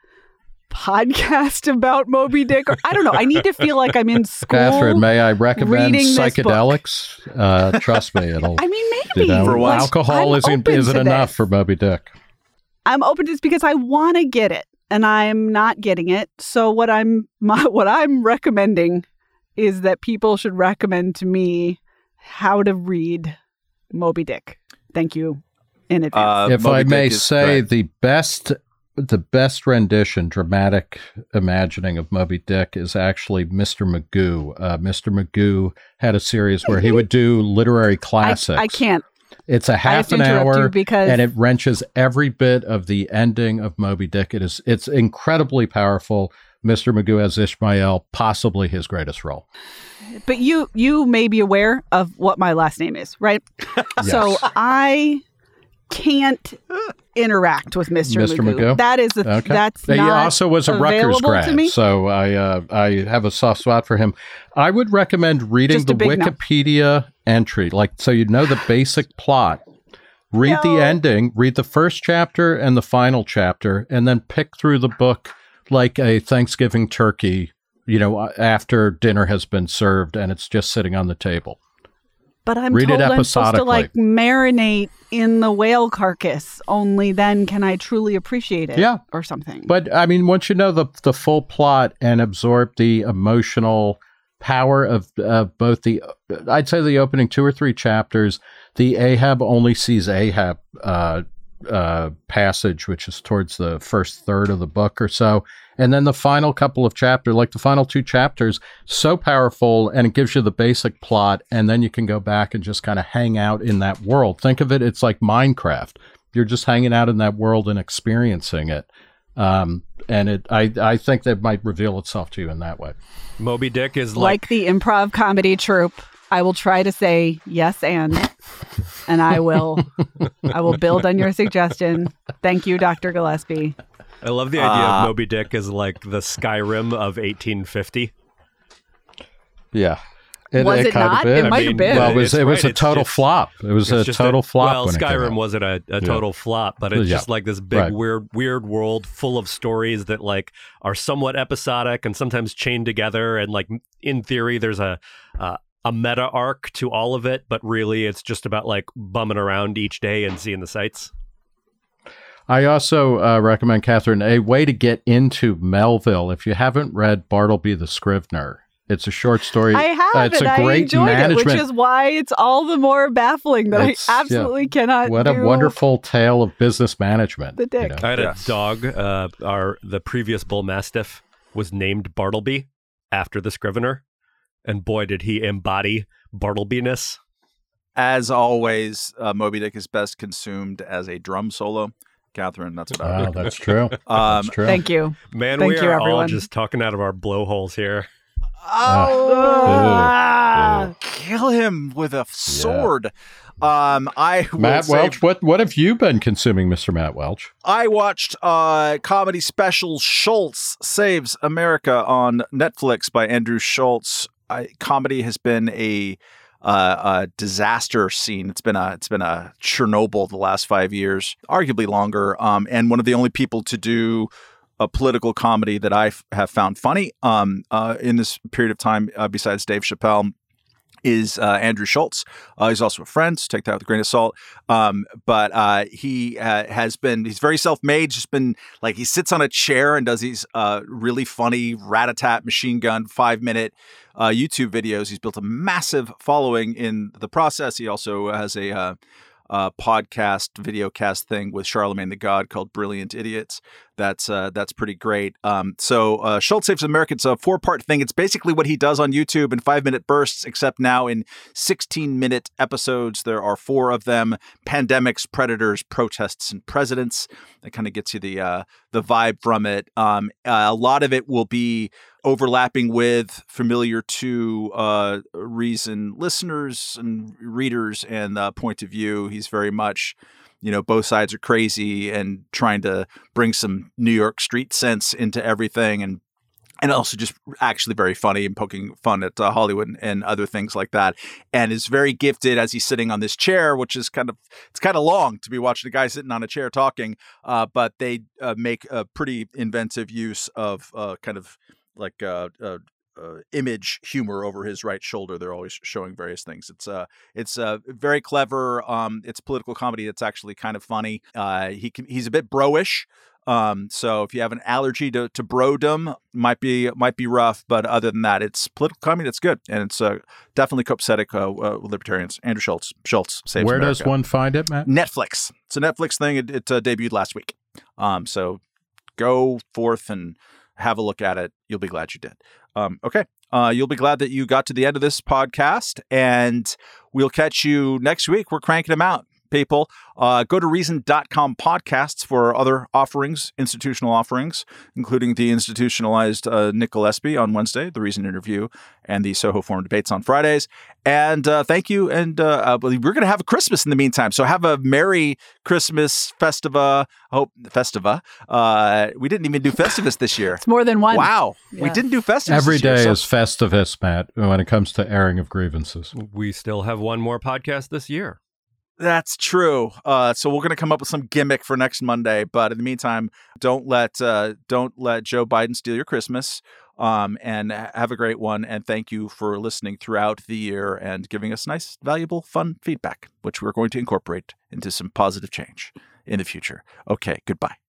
podcast about Moby Dick? Or I don't know. I need to feel like I'm in school. Catherine, may I recommend reading this psychedelics? Uh, trust me, it'll. I mean, maybe. You know, For what? alcohol I'm isn't open isn't to enough this. for Moby Dick. I'm open to this because I want to get it, and I'm not getting it. So what I'm my, what I'm recommending is that people should recommend to me how to read Moby Dick. Thank you in advance. Uh, If Moby I may Dick is- say, go ahead. the best the best rendition, dramatic imagining of Moby Dick is actually Mister Magoo. Uh, Mister Magoo had a series where he would do literary classics. I, I can't. It's a I have half to an interrupt hour, you because and it wrenches every bit of the ending of Moby Dick. It is it's incredibly powerful. Mister Magoo as Ishmael, possibly his greatest role. But you you may be aware of what my last name is, right? So Yes. I can't interact with Mister Mister Magoo. Magoo? That is a, Okay. that's he not also was a Rutgers available to grad, me? so I uh, I have a soft spot for him. I would recommend reading Just a the big no. Wikipedia entry, like so you know the basic plot. Read No. the ending, read the first chapter and the final chapter, and then pick through the book like a Thanksgiving turkey, you know, after dinner has been served and it's just sitting on the table. But I'm Read it told I'm supposed to episodically. like marinate in the whale carcass. Only then can I truly appreciate it. Yeah. Or something. But I mean, once you know the the full plot and absorb the emotional power of uh, both the, I'd say the opening two or three chapters, the Ahab only sees Ahab uh, uh, passage, which is towards the first third of the book or so, and then the final couple of chapters, like the final two chapters, so powerful, and it gives you the basic plot, and then you can go back and just kind of hang out in that world. Think of it, it's like Minecraft. You're just hanging out in that world and experiencing it. Um, and it, I, I think that might reveal itself to you in that way. Moby Dick is like, Like the improv comedy troupe, I will try to say yes and, and I will, I will build on your suggestion. Thank you, Doctor Gillespie. I love the idea Uh, of Moby Dick as like the Skyrim of eighteen fifty. Yeah. Was it kind of not? is. It might have been. Well, it was, It's it was right, a it's total just- flop. It was It's a just total flop. Well, when it came Skyrim out. wasn't a, a total flop, but it's Yeah. just like this big Right. weird weird world full of stories that like are somewhat episodic and sometimes chained together. And like in theory, there's a uh, a meta arc to all of it, but really it's just about like bumming around each day and seeing the sights. I also uh, recommend, Catherine, a way to get into Melville. If you haven't read Bartleby the Scrivener, it's a short story. I have, Uh, it's and a I great enjoyed management. it, which is why it's all the more baffling that It's- I absolutely cannot what a do wonderful tale of business management. the dick. you know? I had Yes. a dog. Uh, our the previous bull mastiff was named Bartleby after the Scrivener, and boy, did he embody Bartleby-ness. as always, uh, Moby Dick is best consumed as a drum solo. Catherine, that's what I Wow, would that's true. Um, That's true. Thank you. Man, Thank we you, are all everyone. just talking out of our blowholes here. Oh, kill him with a sword. Um, I will Matt say- Welch, what what have you been consuming, Mister Matt Welch? I watched uh comedy special Schultz Saves America on Netflix by Andrew Schultz. I, comedy has been a uh, a disaster scene. It's been a it's been a Chernobyl the last five years, arguably longer. Um, and one of the only people to do a political comedy that I f- have found funny um uh in this period of time, uh, besides Dave Chappelle, is uh, Andrew Schultz. Uh, he's also a friend, so take that with a grain of salt. Um, but uh, he uh, has been, he's very self-made, just been like, he sits on a chair and does these uh, really funny rat-a-tat machine gun five minute uh, YouTube videos. He's built a massive following in the process. He also has a uh, uh, podcast, video cast thing with Charlemagne the God called Brilliant Idiots. That's uh, that's pretty great. Um, so uh, Schultz Saves America, it's a four-part thing. It's basically what he does on YouTube in five-minute bursts, except now in sixteen-minute episodes. There are four of them: pandemics, predators, protests, and presidents. That kind of gets you the uh, the vibe from it. Um, uh, a lot of it will be overlapping with, familiar to uh, Reason listeners and readers and uh, point of view. He's very much, you know, both sides are crazy and trying to bring some New York street sense into everything, and and also just actually very funny and poking fun at uh, Hollywood and, and other things like that. And is very gifted as he's sitting on this chair, which is kind of, it's kind of long to be watching a guy sitting on a chair talking, uh, but they uh, make a pretty inventive use of uh, kind of like uh, uh, uh, image humor over his right shoulder. They're always showing various things. It's uh, it's uh, very clever. Um, it's political comedy. It's actually kind of funny. Uh, he can, he's a bit bro-ish. Um, so if you have an allergy to, to brodom, might be might be rough. But other than that, it's political comedy that's good, and it's uh, definitely copacetic uh, uh, with libertarians. Andrew Schultz, Schultz Saves Where America. does one find it, Matt? Netflix. It's a Netflix thing. It, it uh, debuted last week. Um, so go forth and have a look at it. You'll be glad you did. Um, okay. Uh, you'll be glad that you got to the end of this podcast, and we'll catch you next week. We're cranking them out, people. Uh, go to reason dot com podcasts for other offerings, institutional offerings, including the institutionalized uh, Nick Gillespie on Wednesday, the Reason interview, and the Soho Forum debates on Fridays. And uh, thank you. And uh, uh, we're going to have a Christmas in the meantime. So have a Merry Christmas Festiva. Hope Festiva. Uh, we didn't even do Festivus this year. It's more than one. Wow. Yeah. We didn't do Festivus Every this year, day so- is Festivus, Matt, when it comes to airing of grievances. We still have one more podcast this year. That's true. Uh, so we're going to come up with some gimmick for next Monday. But in the meantime, don't let uh, don't let Joe Biden steal your Christmas. Um, and have a great one. And thank you for listening throughout the year and giving us nice, valuable, fun feedback, which we're going to incorporate into some positive change in the future. Okay, goodbye.